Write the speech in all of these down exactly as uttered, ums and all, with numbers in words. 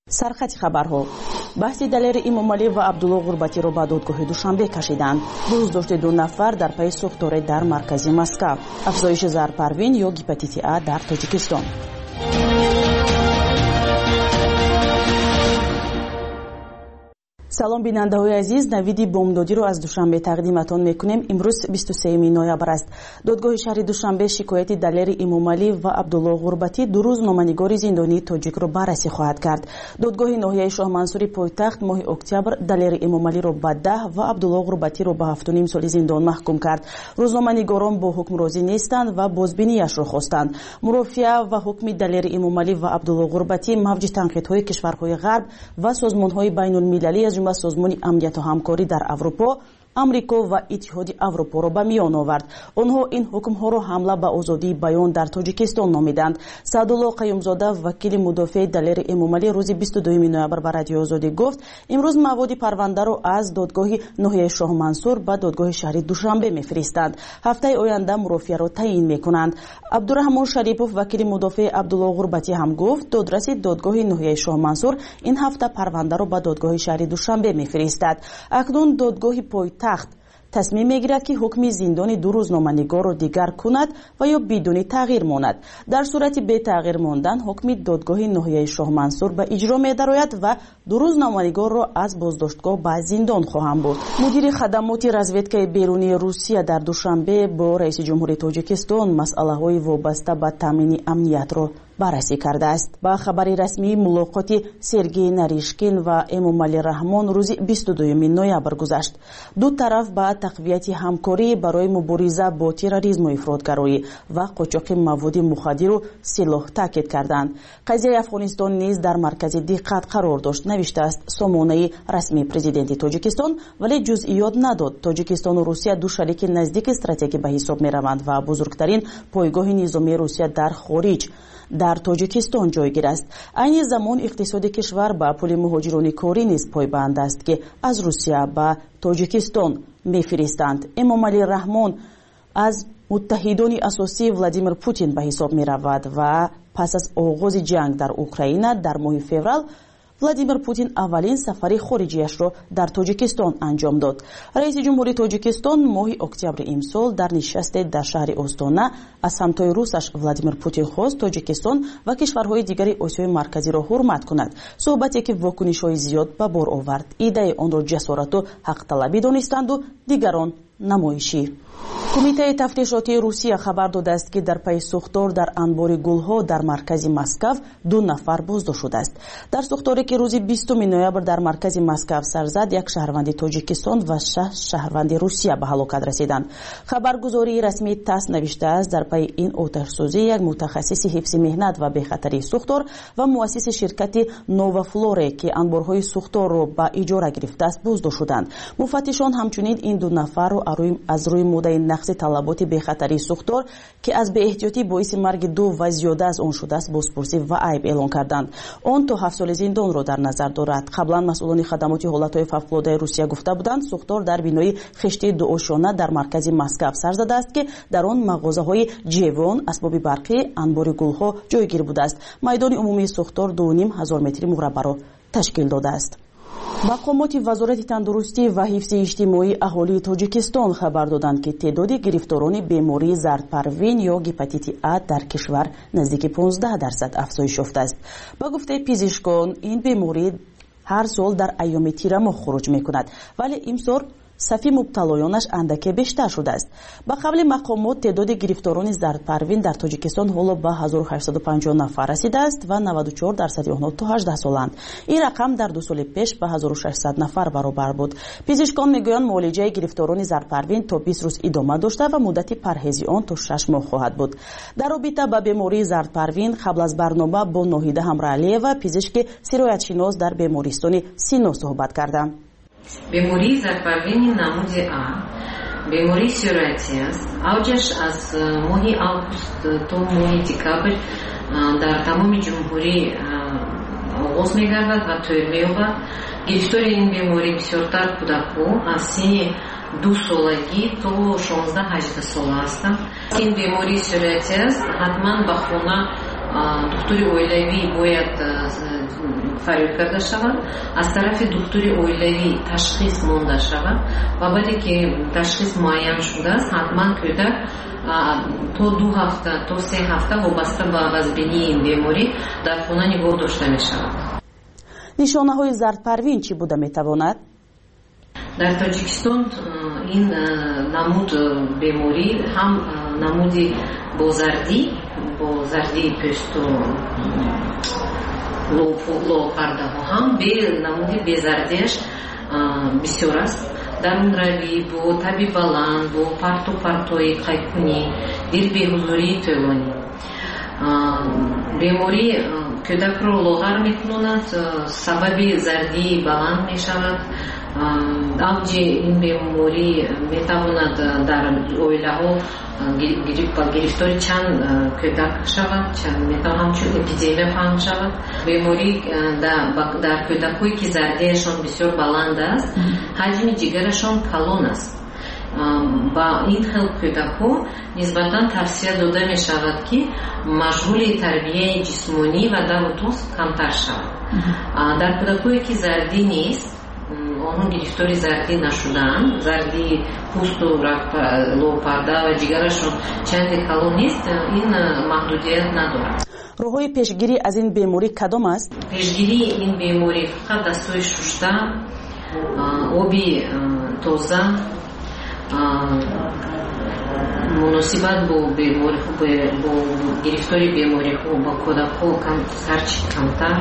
сархати хабарҳо. баҳси далери Эмомалӣ ва Абдулло Ғурбатиро ба додгоҳи Душанбе кашиданд. дуздошти ду нафар дар пайи сӯхторе дар маркази Москав. афзоиши зарпарвин ё гепатити А дар Тоҷикистон. салом бинандаҳои азиз, навиди бомдодиро аз Душанбе тақдиматон мекунем. имрӯз бисту сеюми ноябр аст. додгоҳи шаҳри Душанбе шикояти далери Эмомалӣ ва Абдулло Ғурбатӣ ду рӯз номанигори зиндонии тоҷикро баррасӣ хоҳад кард. додгоҳи ноҳияи Шоҳмансури пойтахт моҳи октябр далери Эмомалиро ба даҳ ва Абдулло Ғурбатиро ба ҳафту ним соли зиндон маҳкум кард. рӯзноманигорон бо ҳукм розӣ нестанд ва бозбиниашро хостанд. мурофиа ва ҳукми далери Эмомалӣ ва Абдулло Ғурбатӣ мавҷи танқидҳои кишварҳои ғарб ва созмонҳои байнулмилалӣ аз ҷумла созмони амнияту ҳамкорӣ дар Аврупо, Амрико ва Иттиҳоди Аврупоро ба миён овард. онҳо ин ҳукмҳоро ҳамла ба озодии баён дар Тоҷикистон номиданд. Саъдулло Қаюмзода, вакили мудофиаи далери Эмомалӣ, рӯзи бисту дуюми ноябр ба Радиои Озодӣ гуфт, имрӯз маводи парвандаро аз додгоҳи ноҳияи Шоҳмансур ба додгоҳи шаҳри Душанбе мефиристанд. ҳафтаи оянда мурофиаро таъин мекунанд. Абдураҳмон Шарипов, вакили мудофиаи Абдулло Ғурбатӣ ҳам гуфт, додраси додгоҳи ноҳияи Шоҳмансур ин ҳафта парвандаро ба додгоҳи шаҳри Душанбе мефиристад. акнун додгоҳи пойтахт тасмим мегирад ки ҳукми зиндони ду рӯзноманигорро дигар кунад ва ё бидуни тағйир монад. дар сурати бетағйир мондан ҳукми додгоҳи ноҳияи Шоҳмансур ба иҷро медарояд ва ду рӯзноманигорро аз боздоштгоҳ ба зиндон хоҳанд бурд. мудири хадамоти разведкаи берунии Русия дар Душанбе бо раиси ҷумҳури Тоҷикистон масъалаҳои вобаста ба таъмини амниятро баррасӣ кардааст. ба хабари расмии мулоқоти Сергей Наришкин ва Эмомалӣ Раҳмон рӯзи бисту дуюми ноябр гузашт. ду тараф ба тақвияти ҳамкорӣ барои мубориза бо терроризму ифротгароӣ ва қочоқи маводи мухаддиру силоҳ таъкид карданд. қазияи Афғонистон низ дар маркази диққат қарор дошт, навиштааст сомонаи расмии президенти Тоҷикистон, вале ҷузъиёт надод. Тоҷикистону Русия ду шарики наздики стратегӣ ба ҳисоб мераванд ва бузургтарин пойгоҳи низомии Русия дар хориҷ дар Тоҷикистон ҷойгир аст. айни замон иқтисоди кишвар ба пули муҳоҷирони корӣ низ пойбанд аст ки аз Русия ба Тоҷикистон мефиристанд. Эмомалӣ Раҳмон аз муттаҳидони асосии Владимир Путин ба ҳисоб меравад ва пас аз оғози ҷанг дар Украина дар моҳи феврал Владимир Путин аввалин сафари хориҷиашро дар Тоҷикистон анҷом дод. раиси ҷумҳури Тоҷикистон моҳи октябри имсол дар нишасте дар шаҳри Остона аз ҳамтои русаш Владимир Путин хост Тоҷикистон ва кишварҳои дигари Осиёи марказиро ҳурмат кунад. суҳбате ки вокунишҳои зиёд ба бор овард. Идаи онро ҷасорату ҳаққалабӣ донистанду дигарон намоишӣ. Кумитаи тафтишотии Русия хабар додааст ки дар пайи сӯхтор дар анбори гулҳо дар маркази Москав ду нафар боздошт шудааст. дар сӯхторе ки рӯзи бистуми ноябр дар маркази Москав сар зад, як шаҳрванди Тоҷикистон ва шаш шаҳрванди Русия ба ҳалокат расиданд. Хабаргузории расмии ТАСС навиштааст, дар пайи ин оташсӯзӣ як мутахассиси ҳифзи меҳнат ва бехатарии сӯхтор ва муассиси ширкати Новафлоре ки анборҳои сӯхторро ба иҷора гирифтааст боздошт шуданд. муфаттишон ҳамчунин ин ду нафарро аз рӯи муддаи нақси талаботи бехатарии сӯхтор ки аз беэҳтиётӣ боиси марги ду ва зиёда аз он шудааст бозпурсӣ ва айб эълон карданд. он то ҳафт соли зиндонро дар назар дорад. қаблан масъулони хадамоти ҳолатҳои фавқулоддаи Русия гуфта буданд, сӯхтор дар бинои хиштии дуошона дар маркази Москав сар задааст ки дар он мағозаҳои ҷевон, асбоби барқӣ, анбори гулҳо ҷойгир будааст. майдони умумии сӯхтор ду ним ҳазор метри мураббаъро ташкил додааст. мақомоти вазорати тандурустӣ ва ҳифзи иҷтимоии аҳолии Тоҷикистон хабар доданд ки теъдоди гирифторони бемории зардпарвин ё гепатити А дар кишвар наздики понздаҳ дарсад афзоиш ёфтааст. ба гуфтаи пизишкон, ин беморӣ ҳар сол дар айёми тирамоҳ хуруҷ мекунад, вале имсол сафи мубталоёнаш андаке бештар шудааст. ба қавли мақомот, теъдоди гирифторони зардпарвин дар Тоҷикистон ҳоло ба ҳазору ҳаштсаду панҷоҳ нафар расидааст ва наваду чор дарсади онҳо то ҳаждаҳ соланд. ин рақам дар ду соли пеш ба ҳазору шашсад нафар баробар буд. пизишкон мегӯянд муолиҷаи гирифторони зардпарвин то бист рӯз идома дошта ва муддати парҳези он то шаш моҳ хоҳад буд. дар робита ба бемории зардпарвин қабл аз барнома бо Ноҳида Ҳамраалиева, пизишки сироятшинос дар бемористони Сино суҳбат кардам. бемории зардпарвини намуди А бемории сироятӣ аст. авҷаш аз моҳи август то моҳи декабр дар тамоми ҷумҳурӣ оғоз мегардад ва тӯйр меёбад. гирифтори ин беморӣ бисёртар кӯдакҳо аз синни ду солагӣ то шонздаҳ ҳаждаҳ сола ҳастанд. ин бемории сироятӣ аст. ҳатман ба хона духтури оилавӣ бояд фариёд карда шавад, аз тарафи духтури оилавӣ ташхис монда шавад ва баъде ки ташхис муайян шудааст, ҳатман кӯдак то ду ҳафта то се ҳафта вобаста ба вазбинии ин беморӣ дар хона нигоҳ дошта мешавад. нишонаҳои зардпарвин чӣ буда метавонад? дар Тоҷикистон ин намуд беморӣ ҳам намуди бо зардӣ бо зардии пӯсту лоопардаҳо, ҳам бе намуди безардиаш бисёр аст. дар он равӣ бо таби баланд, бо парту партои қайкунӣ, дилбеҳузурии тӯлонӣ. беморӣ кӯдакро лоғар мекунонад, сабаби зардии баланд мешавад. авҷи ин беморӣ метавонад дар оилаҳо гирифтори чанд кӯдак шавад, ҳамчун эпидемия паҳн шавад. беморӣ дар кӯдакҳое ки зардиашон бисёр баланд аст, ҳаҷми ҷигарашон калон аст. ба ин хел кӯдакҳо нисбатан тавсия дода мешавад ки машғули тарбияи ҷисмонӣ ва даву тоз камтар шавад. дар кӯдакҳое ки зардӣ нест, онҳо гирифтори зардӣ нашудаанд, зардии пӯсту лоопарда ва ҷигарашон чанде калон нест, ин маҳдудият надорад. роҳҳои пешгирӣ аз ин беморӣ кадом аст? пешгирии ин беморӣ фақат дастҳои шушта, оби тоза, муносибат бо бо гирифтори бемориҳо ба кӯдакҳо ҳарчи камтар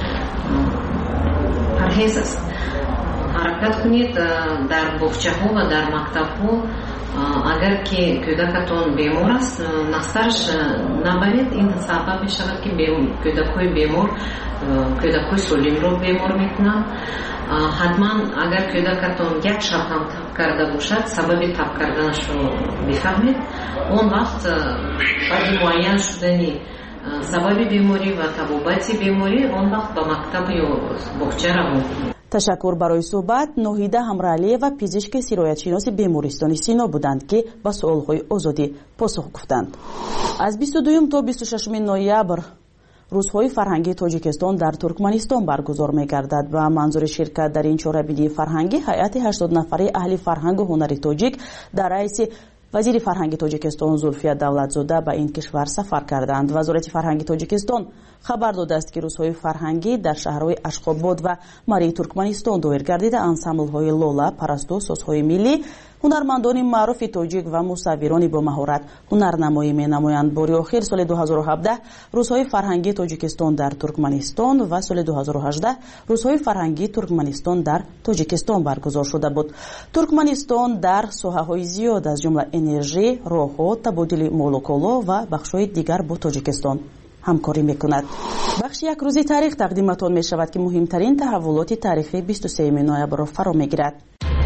парҳез аст. ҳаракат кунед дар боғчаҳо ва дар мактабҳо. агар ки кӯдакатон бемор аст, настараш набаред, ин сабаб мешавад ки кӯдакҳои бемор кӯдакҳои солимро бемор мекунанд. ҳатман агар кӯдакатон як шаб ҳам таб карда бошад, сабаби таб карданашро бифаҳмед. он вақт баъди муайян шудани сабаби беморӣ ва табобати беморӣ, он вақт ба мактаб ё боғча равон кунед. ташаккур барои суҳбат. Ноҳида Ҳамраалиева, пизишки сироятшиноси бемористони Сино буданд ки ба суолҳои озодӣ посух гуфтанд. аз бисту дуюм то бисту шашуми ноябр рӯзҳои фарҳангии Тоҷикистон дар Туркманистон баргузор мегардад. Ба манзури ширкат дар ин чорабинии фарҳангӣ ҳайати ҳаштод нафари аҳли фарҳангу ҳунари тоҷик дар раиси вазири фарҳанги Тоҷикистон Зулфия Давлатзода ба ин кишвар сафар карданд. Вазорати фарҳанги Тоҷикистон хабар додааст ки рӯзҳои фарҳангӣ дар шаҳрҳои Ашхобод ва Марии Туркманистон доир гардида ансамблҳои лола, парасту, созҳои миллӣ, ҳунармандони маъруфи тоҷик ва мусаввирони бо маҳорат ҳунарнамоӣ менамоянд. бори охир соли ду ҳазору ҳабдаҳ рӯзҳои фарҳангии Тоҷикистон дар Туркманистон ва соли ду ҳазору ҳаждаҳ рӯзҳои фарҳангии Туркманистон дар Тоҷикистон баргузор шуда буд. Туркманистон дар соҳаҳои зиёд аз ҷумла энержӣ, роҳҳо, табодили молуколо ва бахшҳои дигар бо Тоҷикистон ҳамкорӣ мекунад. бахши як рӯзи таърих тақдиматон мешавад ки муҳимтарин таҳаввулоти таърихи бисту сеюми ноябрро фаро мегирад.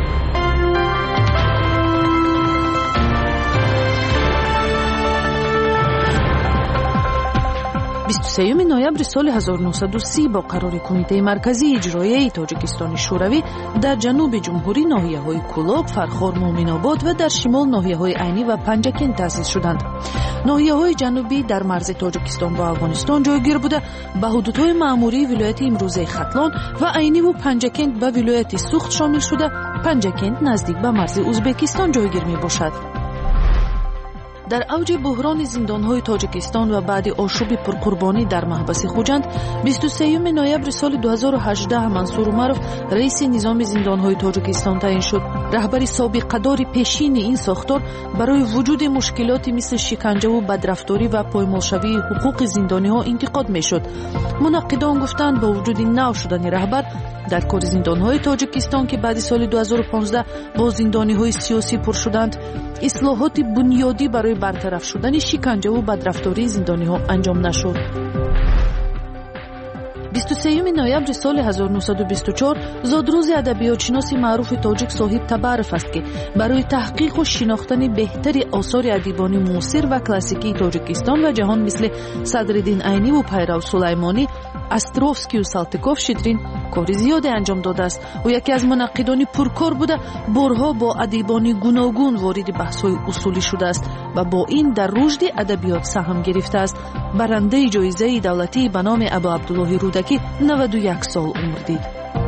бисту сеюми ноябри соли ҳазору нуҳсаду си бо қарори Кумитаи марказии иҷроияи Тоҷикистони Шӯравӣ дар ҷануби ҷумҳурӣ ноҳияҳои Кӯлоб, Фархор, Муъминобод ва дар шимол ноҳияҳои Айнӣ ва Панҷакент таъсис шуданд. ноҳияҳои ҷанубӣ дар марзи Тоҷикистон бо Афғонистон ҷойгир буда ба ҳудудҳои маъмурии вилояти имрӯзаи Хатлон ва Айниву Панҷакент ба вилояти Сухт шомил шуда, Панҷакент наздик ба марзи Ӯзбекистон ҷойгир мебошад. дар авҷи буҳрони зиндонҳои Тоҷикистон ва баъди ошуби пурқурбонӣ дар маҳбаси Хуҷанд бисту сеюми ноябри соли ду ҳазору ҳаждаҳ Мансур Умаров раиси низоми зиндонҳои Тоҷикистон таъин шуд. раҳбари собиқадори пешини ин сохтор барои вуҷуди мушкилоти мисли шиканҷаву бадрафторӣ ва поймолшавии ҳуқуқи зиндониҳо интиқод мешуд. мунаққидон гуфтанд бо вуҷуди нав шудани раҳбар дар кори зиндонҳои Тоҷикистон ки баъди соли ду ҳазору понздаҳ бо зиндониҳои сиёсӣ пур шуданд, ислоҳоти бунёдӣ барои бартараф шудани шиканҷаву бадрафтории зиндониҳо анҷом нашуд. بیست و سوم نوامبر سال هزار و نهصد و بیست و چهار زادروز ادبیاتشناس معروف تاجیک صاحب تبرف است که برای تحقیق و شناختن بهتر آثار ادیبان معاصر و کلاسیکی تاجیکستان و جهان مثل صدرالدین عینی و پیرو سلیمانی، استروفسکی و سالتیکوف شیدرین کاری زیادی انجام داده است و یکی از منقدان پرکار بوده. بارها با ادیبان گوناگون وارد بحث‌های اصولی شده است و با این در رشد ادبیات سهم گرفته است. برنده جایزه دولتی به نام ابو عبدالله رودکی نود و یک سال عمر دید.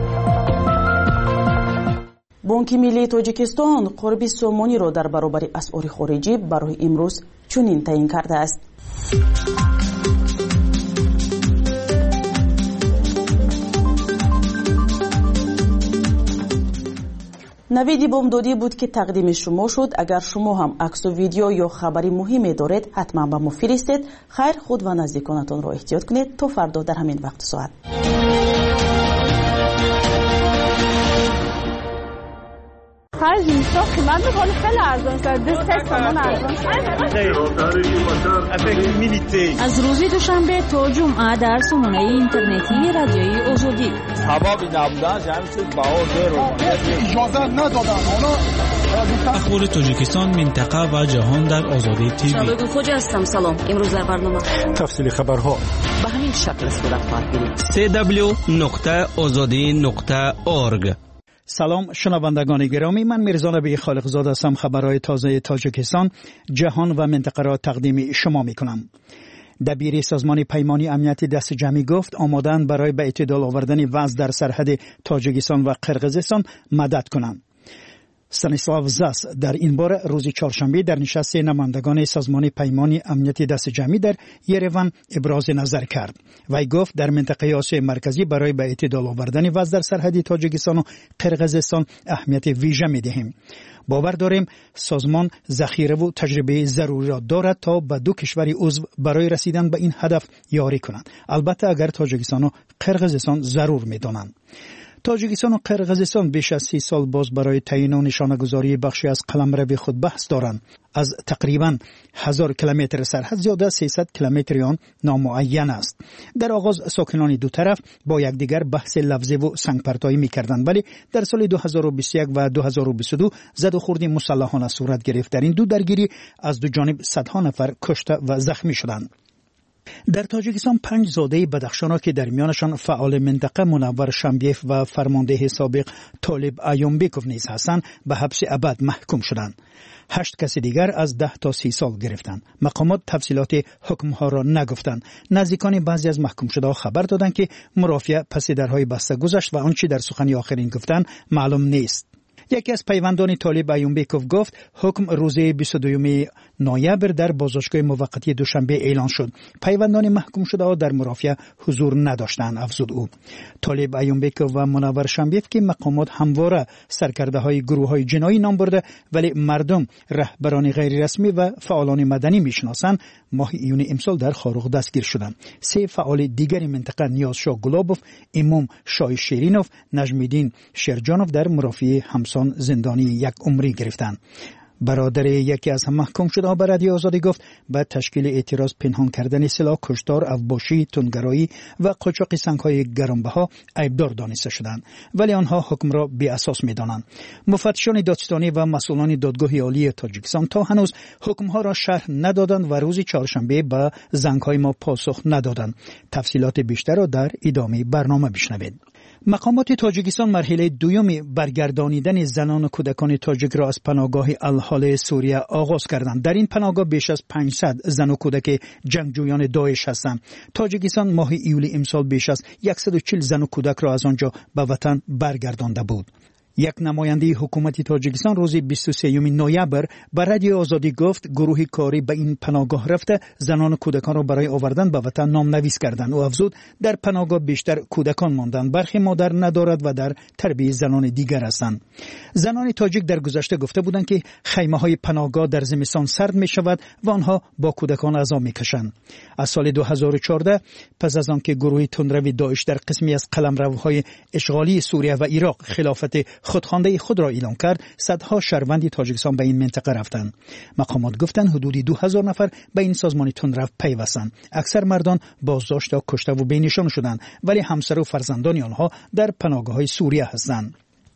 بانک ملی تاجیکستان قرب سومانی را در برابر اسعار خارجی برای امروز چنین تعیین کرده است. نوید بامدادی بود که تقدیم شما شد. اگر شما هم عکس و ویدیو یا خبری مهمی دارید حتما به ما فرستید. خیر، خود و نزدیکانتان را احتیاط کنید تا فردا در همین وقت ساعت. خرج میشه قیمت بکنه خیلی ارزان شد. دو سه تومن ارزان شد. از روز دوشنبه تا جمعه در سامانه اینترنتی رادیوی آزادی سبب نبودن همین چیز بهار دیر اجازه ندادن. حالا اخبار تاجیکستان، منطقه و جهان در آزادی تیوی. شباب خوج هستم. سلام. امروز در برنامه تفصیل خبرها به همین شکل صورت خواهد گرفت. سی دبلیو نقطه آزادی نقطه اورگ. سلام شنوندگان گرامی، من میرزا نبی خالقزاد هستم. خبرهای تازه تاجیکستان، جهان و منطقه را تقدیم شما میکنم. دبیر سازمان پیمانی امنیت دست جمعی گفت آمادن برای به اعتدال آوردن وضع در سرحد تاجیکستان و قرقیزستان مدد کنند. استانیسلاو زاس در این باره روز چهارشنبه در نشست نمایندگان سازمان پیمانی امنیت دست جمعی در یروان ابراز نظر کرد. وی گفت در منطقه آسیای مرکزی برای به اعتدال آوردن وضع در سرحد تاجیکستان و قرقیزستان اهمیت ویژه می‌دهیم. باور داریم سازمان ذخیره و تجربه ضروری را دارد تا به دو کشور عضو برای رسیدن به این هدف یاری کنند. البته اگر تاجیکستان و قرقیزستان ضرور می‌دانند. تاجیکستان و قرقیزستان بیش از سی سال باز برای تعیین و نشانه‌گذاری بخشی از قلمرو خود بحث دارند. از تقریباً هزار کیلومتر سرحد زیاده از سیصد کیلومتر آن نامعین است. در آغاز ساکنان دو طرف با یکدیگر بحث لفظی و سنگپرتایی می‌کردند، ولی در سال دو هزار و بیست و یک و دو هزار و بیست و دو زد و خورد مسلحانه صورت گرفت. در این دو درگیری از دو جانب صدها نفر کشته و زخمی شدند. در تاجیکستان پنج زاده بدخشان که در میانشان فعال منطقه منور شمبیف و فرمانده سابق طالب ایومبیکوف نیز هستند به حبس ابد محکوم شدند. هشت کس دیگر از ده تا سی سال گرفتند. مقامات تفصیلات حکمها را نگفتند. نزدیکان بعضی از محکوم شده خبر دادند که مرافعه پس درهای بسته گذشت و آنچه در سخن آخرین گفتند معلوم نیست. یکی از پیوندان طالب ایومبیکوف گفت حکم روز بیست و دوم نوامبر در بازداشتگاه موقتی دوشنبه اعلان شد. پیوندان محکوم شده ها در مرافعه حضور نداشتند، افزود او. طالب ایومبیکوف و منور شمبیف که مقامات همواره سرکرده های گروه های جنایی نام برده ولی مردم رهبران غیر رسمی و فعالان مدنی میشناسند، ماه ایون امسال در خاروق دستگیر شدند. سه فعال دیگر منطقه نیازشاه گلابوف، امام شاه شیرینوف، نجمیدین شیرجانوف در مرافعه همسان زندانی یک عمری گرفتند. برادر یکی از محکوم شده به رادیو آزادی گفت به تشکیل اعتراض پنهان کردن سلاح، کشتار، افباشی، تندگرایی و قاچاق سنگ‌های گرانبها ایبدار دانسته شدند، ولی آنها حکم را بی اساس می‌دانند. مفتشان دادستانی و مسئولان دادگاه عالی تاجیکستان تا هنوز حکم‌ها را شرح ندادند و روز چهارشنبه به زنگ‌های ما پاسخ ندادند. تفصیلات بیشتر را در ادامه برنامه بشنوید. مقامات تاجیکستان مرحله دوم برگردانیدن زنان و کودکان تاجیک را از پناهگاه الحاله سوریه آغاز کردند. در این پناهگاه بیش از پانصد زن و کودک جنگجویان داعش هستند. تاجیکستان ماه ایول امسال بیش از صد و چهل زن و کودک را از آنجا به وطن برگردانده بود. یک نماینده حکومت تاجیکستان روز بیست و سوم نوامبر به رادیو آزادی گفت گروه کاری به این پناهگاه رفته زنان و کودکان را برای آوردن به وطن نام نویس کردند. و افزود در پناهگاه بیشتر کودکان ماندند، برخی مادر ندارد و در تربیت زنان دیگر هستند. زنان تاجیک در گذشته گفته بودند که خیمه های پناهگاه در زمستان سرد می شود و آنها با کودکان عذاب می کشند. از سال دو هزار و چهارده پس از آنکه گروه تندروی داعش در قسمی از قلمروهای اشغالی سوریه و عراق خلافت خودخوانده خود را اعلام کرد، صدها شهروند تاجیکستان به این منطقه رفتند. مقامات گفتند حدود دو هزار نفر به این سازمان تندرو پیوستند. اکثر مردان بازداشت یا کشته و بینشان شدند، ولی همسر و فرزندان آنها در پناهگاه‌های سوریه هستند.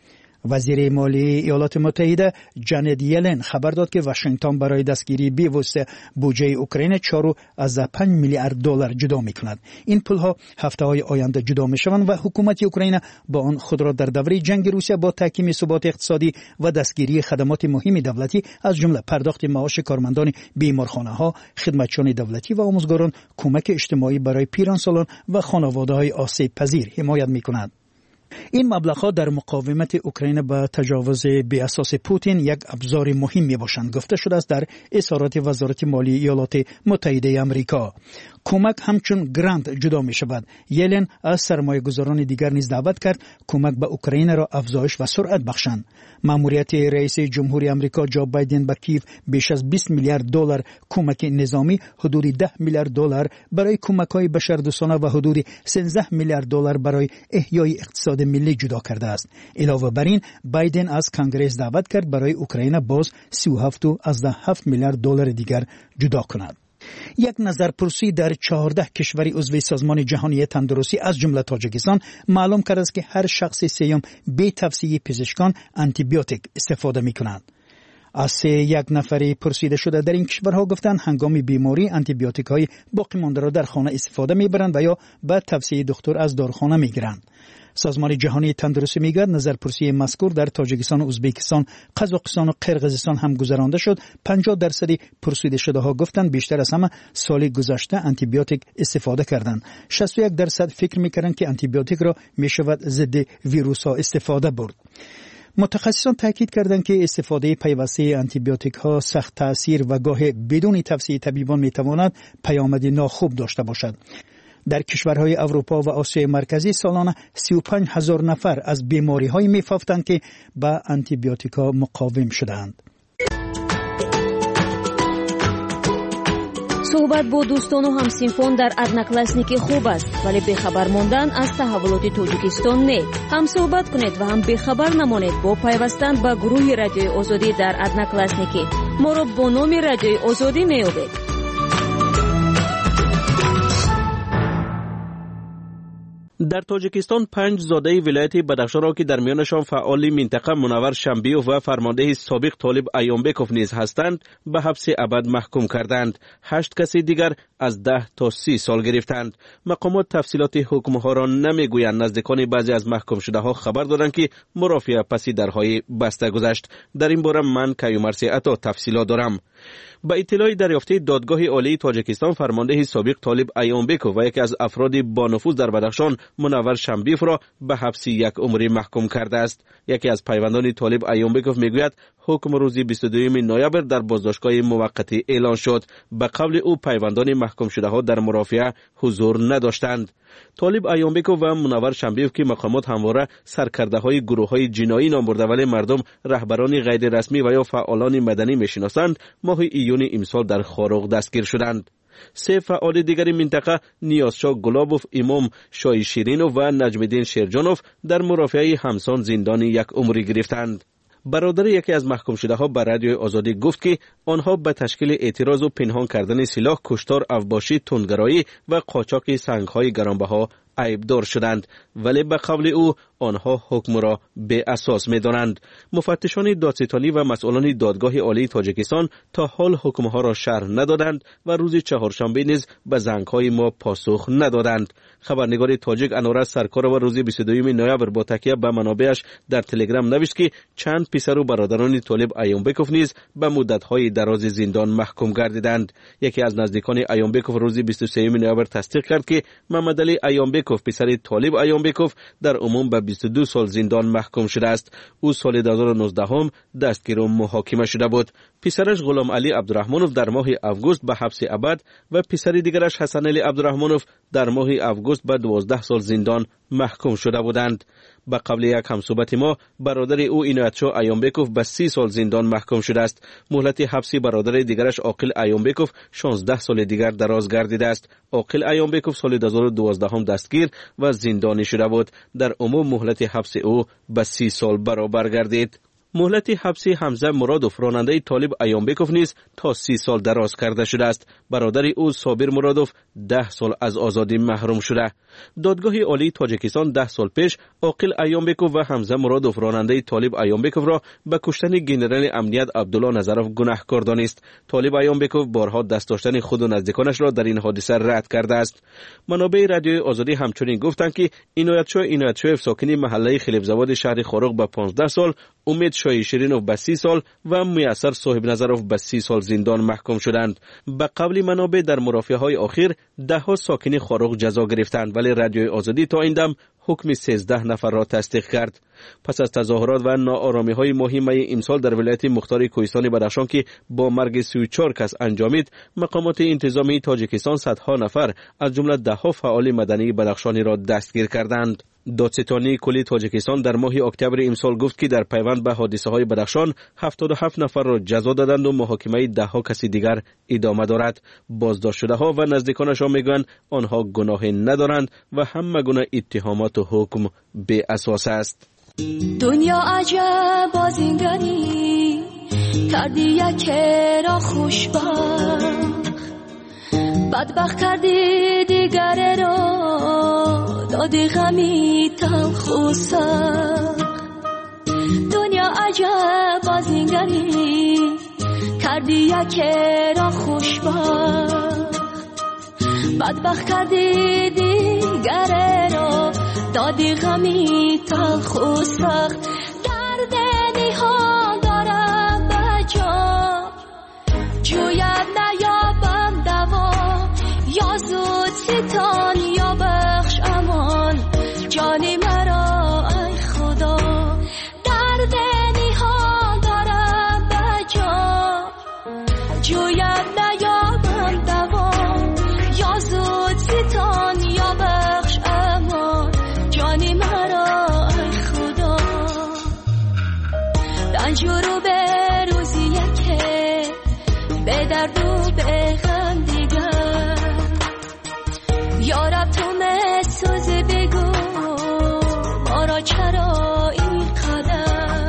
وزیر مالی ایالات متحده جانت یلن خبر داد که واشنگتن برای دستگیری بی‌واسطه بودجه اوکراین چهار از پنج میلیارد دلار جدا می‌کند. این پول‌ها هفته‌های آینده جدا می‌شوند و حکومت اوکراین با آن خود را در دوره جنگ روسیه با تحکیم ثبات اقتصادی و دستگیری خدمات مهم دولتی از جمله پرداخت معاش کارمندان بیمارخانه‌ها، خدمتچیان دولتی و آموزگاران، کمک اجتماعی برای پیرانسالان و خانواده‌های آسیب پذیر حمایت می‌کند. این مبلغ‌ها در مقاومت اوکراین به تجاوز بی اساس پوتین یک ابزار مهم میباشند، گفته شده است در اظهارات وزارت مالی ایالات متحده آمریکا. کمک همچون گرانت جدا می شود. یلن از سرمایه گذاران دیگر نیز دعوت کرد کمک به اوکراین را افزایش و سرعت بخشند. مأموریت رئیس جمهوری آمریکا جو بایدن به کیف بیش از بیست میلیارد دلار کمک نظامی، حدود ده میلیارد دلار برای کمک‌های بشردوستانه و حدود سیزده میلیارد دلار برای احیای اقتصاد ملی جدا کرده است. علاوه بر این بایدن از کنگره دعوت کرد برای اوکراین باز سی و هفت از هفت میلیارد دلار دیگر جدا کند. یک نظرپرسی در چهارده کشور عضو سازمان جهانی تندرستی از جمله تاجیکستان معلوم کرد است که هر شخص سیوم بی توصیه پزشکان آنتی بیوتیک استفاده می کنند. از یک نفری پرسیده شده در این کشورها گفتند هنگام بیماری آنتی بیوتیک های باقی مانده را در خانه استفاده می برند و یا به توصیه دکتر از داروخانه می گیرند. سازمان جهانی تندرستی میگوید نظرپرسی مذکور در تاجیکستان و ازبکستان، قزاقستان و قرقیزستان هم گذرانده شد. پنجاه درصد پرسیده شده ها گفتند بیشتر از همه سال گذشته آنتی بیوتیک استفاده کردند. شصت و یک درصد فکر میکردند که آنتی بیوتیک را میشود ضد ویروس ها استفاده برد. متخصصان تاکید کردند که استفاده پیوسته آنتی بیوتیک ها سخت تاثیر و گاه بدون توصیه طبیبان میتواند پیامد ناخوب داشته باشد. در کشورهای اروپا و آسیای مرکزی سالانه سی و پنج هزار نفر از بیماری‌های می‌افتند که با آنتی بیوتیک‌ها مقاوم شدند. صحبت با دوستان و همسینفون در ادناکلاسنیکی خوب است، ولی بخبر ماندن از تحولات تاجیکستان نه. هم صحبت کنید و هم بخبر نمانید با پیوستن به گروه رادیوی آزادی در ادناکلاسنیکی. ما را با نام رادیوی آزادی می‌یابید. در تاجیکستان پنج زاده ولایت بدخشان را که در میانشان فعال منطقه منور شنبیوف و فرمانده سابق طالب ایامبکوف نیز هستند به حبس ابد محکوم کردند. هشت کسی دیگر از ده تا سی سال گرفتند. مقامات تفصیلات حکم ها را نمیگویند. نزدیکان بعضی از محکوم شده ها خبر دادند که مرافعه پسی درهای بسته گذشت. در این باره من کیومرسی عطا تفصیلات دارم. با اطلاع دریافته دادگاه عالی تاجیکستان فرمانده سابق طالب ایامبکوف و یکی از افراد با نفوذ در بدخشان منور شنبیوف را به حبس یک عمری محکوم کرده است. یکی از پیوندان طالب ایامبکوف میگوید حکم روز بیست و دوم نوامبر در بازداشتگاه موقتی اعلان شد. به قول او پیوندان محکوم شده ها در مرافعه حضور نداشتند. طالب ایامبکوف و منور شنبیوف که مقامات همواره سرکرده های گروه های جنایی نام برده ولی مردم رهبران غیر رسمی و یا فعالان مدنی میشناسند، ماه ایون امسال در خاروق دستگیر شدند. سه فعال دیگری منطقه نیازشاه گلابوف، امام شاه شیرینوف و نجم‌الدین شیرجانوف در مرافعه همسان زندان یک عمری گرفتند. برادر یکی از محکوم شده ها به رادیوی آزادی گفت که آنها به تشکیل اعتراض و پنهان کردن سلاح، کشتار، افباشی، تندگرایی و قاچاق سنگ‌های گرانبها عیبدار شدند، ولی به قول او آنها حکم را به اساس می‌دانند. مفتشان دادستانی و مسئولان دادگاه عالی تاجیکستان تا حال حکم‌ها را شرح ندادند و روز چهارشنبه نیز به زنگ‌های ما پاسخ ندادند. خبرنگار تاجیک انوره سرکار و روز بیست و دوم نوامبر با تکیه به منابعش در تلگرام نوشت که چند پسر و برادران طالب ایامبکوف نیز به مدت‌های دراز زندان محکوم گردیدند. یکی از نزدیکان ایامبکوف روز بیست و سوم نوامبر تصدیق کرد که محمد علی ایامبکوف پسر طالب ایامبکوف در عموم به بیست و دو سال زندان محکوم شده است. او سال دو هزار و نوزده هم دستگیر و محاکمه شده بود. پسرش غلام علی عبدالرحمنوف در ماه اوگوست به حبس ابد و پسر دیگرش حسن علی عبدالرحمنوف در ماه اوگوست به دوازده سال زندان محکوم شده بودند. به قبل یک همصحبت ما برادر او اینایتشاه ایامبکوف به سی سال زندان محکوم شده است. مهلت حبسی برادر دیگرش عاقل ایامبکوف شانزده سال دیگر دراز گردیده است. عاقل ایامبکوف سال دو هزار و دوازده هم دستگیر و زندانی شده بود. در عموم مهلت حبس او به سی سال برابر گردید. مهلت حبسی حمزه مرادوف راننده طالب ایامبکوف نیز تا سی سال دراز کرده شده است. برادر او صابر مرادوف ده سال از آزادی محروم شده. دادگاه عالی تاجیکستان ده سال پیش عاقل ایامبکوف و حمزه مرادوف راننده طالب ایامبکوف را به کشتن گنرال امنیت عبدالله نظروف گناهکار دانست. طالب ایامبکوف بارها دست داشتن خود و نزدیکانش را در این حادثه رد کرده است. منابع رادیوی آزادی همچنین گفتند که اینایتشاه اینایتشاه ساکن محله خلیفزاد شهر خاروق به پانزده سال، امید شاهی شیرینوف به سی سال و میسر صاحب نظروف به سی سال زندان محکوم شدند. به قبل منابع در مرافعه های اخیر ده ها ساکن خاروق جزا گرفتند، ولی رادیوی آزادی تا این دم حکم سیزده نفر را تصدیق کرد. پس از تظاهرات و ناآرامی های مهم امسال در ولایت مختار کوهستان بدخشان که با مرگ سی و چهار کس انجامید، مقامات انتظامی تاجیکستان صدها نفر از جمله ده ها فعال مدنی بدخشانی را دستگیر کردند. دادستانی کلی تاجیکستان در ماه اکتبر امسال گفت که در پیوند به حادثه های بدخشان هفتاد و هفت نفر را جزا دادند و محاکمه ده ها کسی دیگر ادامه دارد. بازداشت شده ها و نزدیکانشان میگویند آنها گناه ندارند و همه گونه اتهامات و حکم بی اساس است. دنیا عجب بازینگری کردی یک را خوشبخت، بدبخت کردی دیگر را دادی غمی تلخ و سخت. دنیا عجب بازینگری کردی یک را خوشبخت، بدبخت کردی دیگر را دادی غمی تلخ و سخت. درد نهان دارم به جان، جویم نیابم دوا، یا زود ستان یا بخش امان جانی مرا ای خدا. درد نهان دارم به جان، جویم نیابم دوا، یا زود ستان یا بخش امان جانی مرا ای خدا. رنجورو به روزی که به درد و به غم دیگر، یارب تو مسوز بگو ما را چرا این قدر.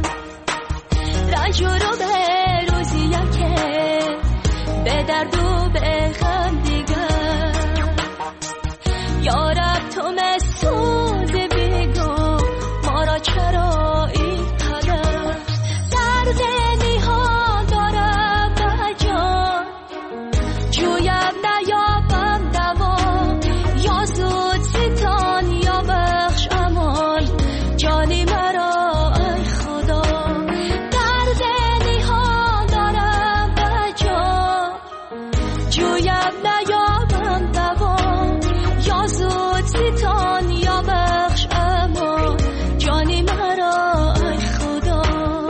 رنجورو به روزی که به درد و به غم دیگر، یارب تو مسوز بگو ما را چرا این قدر. درد نهان دارم به جان، جویم نیابم دوا، یا زود ستان یا بخش امان جانی مرا ای خدا. درد نهان دارم به جان، جویم نیابم دوا، یا زود ستان یا بخش امان جانی مرا ای خدا.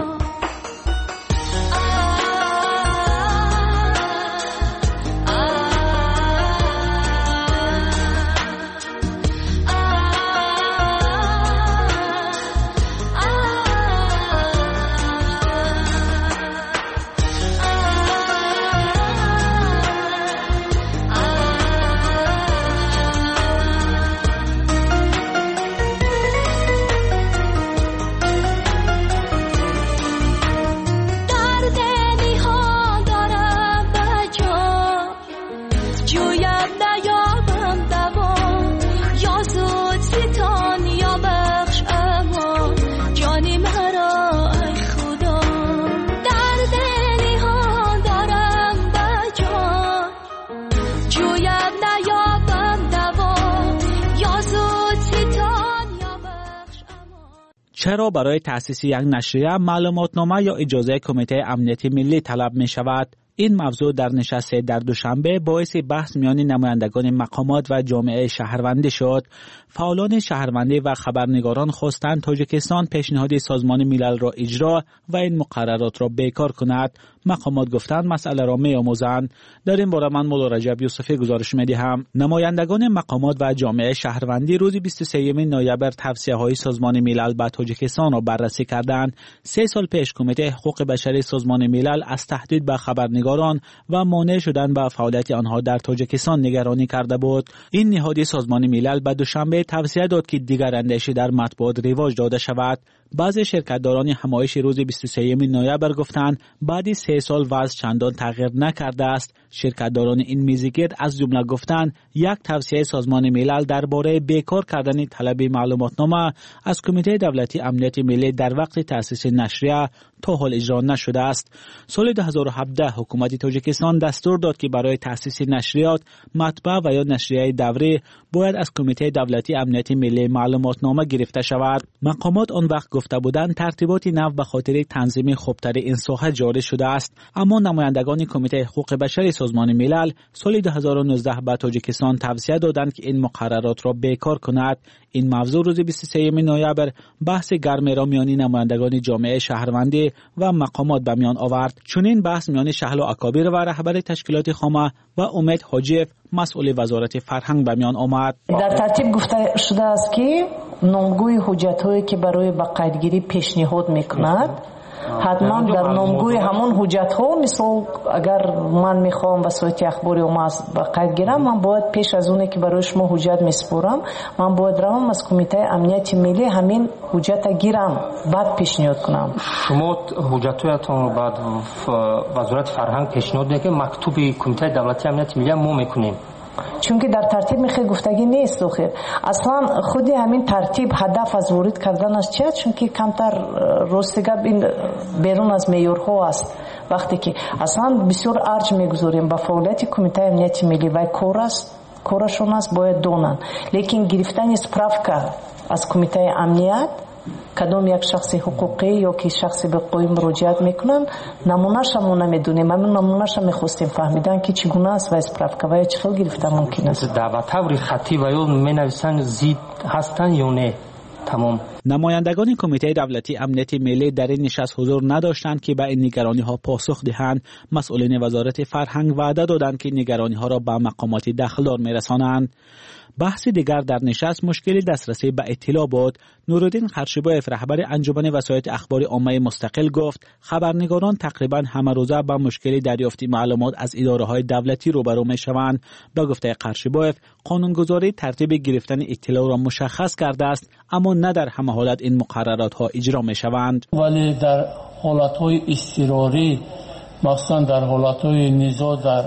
درد نهان دارم به جان، جویم نیابم دوا، یا زود ستان یا بخش امان جانی مرا ای خدا. درد نهان دارم به جان، جویم نیابم دوا، یا زود ستان یا بخش امان. چرا برای تأسیس یک نشریه معلوماتنامه یا اجازه کمیته امنیتی ملی طلب می شود؟ این موضوع در نشست در دوشنبه باعث بحث میان نمایندگان مقامات و جامعه شهروندی شد. فعالان شهروندی و خبرنگاران خواستند تاجیکستان پیشنهاد سازمان ملل را اجرا و این مقررات را بیکار کند. مقامات گفتند مسئله را می‌آموزند. در این باره من مولا رجب یوسفی گزارش می‌دهم. نمایندگان مقامات و جامعه شهروندی روز بیست و سوم نوامبر توصیه‌های سازمان ملل به تاجیکستان را بررسی کردند. سه سال پیش کمیته حقوق بشری سازمان ملل از تهدید به خبرنگاران و مانع شدن به فعالیت آنها در تاجیکستان نگرانی کرده بود. این نهاد سازمان ملل به دوشنبه توصیه داد که دیگر اندیشه در مطبوعات رواج داده شود. بعضی شرکت‌داران همایش روز بیست و سوم نوامبر گفتند بعد سه سال وضع چندان تغییر نکرده است. شرکت‌داران این میزگرد از جمله گفتند یک توصیه سازمان ملل درباره بیکار کردن طلب معلوماتنامه از کمیته دولتی امنیت ملی در وقت تأسیس نشریه تا حال اجرا نشده است. سال دو هزار و هفده حکومت تاجیکستان دستور داد که برای تأسیس نشریات، مطبع و یا نشریه دوره باید از کمیته دولتی امنیت ملی معلوماتنامه گرفته شود. مقامات آن وقت گفته بودند ترتیبات نو به خاطر تنظیم خوبتر این ساحه جاری شده است، اما نمایندگان کمیته حقوق بشری سازمان ملل سال دو هزار و نوزده به تاجیکستان توصیه دادند که این مقررات را بیکار کند. این موضوع روز بیست و سوم نوامبر بحث گرمی را میان نمایندگان جامعه شهروندی و مقامات به میان آورد. چنین بحث میان شهل و اکابر و رهبر تشکیلات خامه و امید حاجیف مسئول وزارت فرهنگ به میان آمد. در ترتیب گفته شده است که نامگوی حجت‌هایی که برای به قیدگیری پیشنهاد میکند حتما در نامگوی همون حجت ها، مثل اگر من میخوام وسایت اخباری و از با قید گیرم، من باید پیش از اونه که برای شما حجت میسپارم من باید روم از کمیته امنیت ملی همین حجت گیرم بعد پیشنهاد کنم. شما حجتاتون رو بعد وزارت فرهنگ پیشنهاد میده که مکتوبی کمیته دولتی امنیت ملی ما میکنیم، چون که در ترتیب میخوای گفتگی نیست. آخر اصلا خود همین ترتیب هدف از ورود کردن است چیه؟ چون که کمتر رستگاه این بیرون از معیارها است. وقتی که اصلا بسیار ارج میگذاریم با فعالیت کمیته امنیت ملی و کار است، کارشون است باید دونن، لیکن گرفتن سپراوکا از کمیته امنیت کدام یک شخص حقوقی یا که شخصی به قوی مراجعت میکنن نمونهش هم نمیدونیم. همین نمونهش هم میخواستیم فهمیدن که چگونه است و اسپراوکا و چه خیلی گرفتن ممکن است. دعوت‌های خطی و یا مینویسن زید هستن یا نه. تمام نمایندگان کمیته دولتی امنیت ملی در این نشست حضور نداشتند که به این نگرانی ها پاسخ دهند. مسئولین وزارت فرهنگ وعده دادند که نگرانی ها را به مقامات دخلدار میرسانند. بحث دیگر در نشست مشکل دسترسی به اطلاع بود. نورالدین خرشیبایف رهبر انجمن وسایط اخبار عامه مستقل گفت خبرنگاران تقریبا همه روزه با مشکل دریافت معلومات از اداره‌های دولتی روبرو می‌شوند. به گفته خرشیبایف قانونگذاری ترتیب گرفتن اطلاع را مشخص کرده است، اما نه در همه حالت این مقررات ها اجرا می‌شوند. ولی در حالت‌های اضطراری، مثلا در حالت‌های نزاع در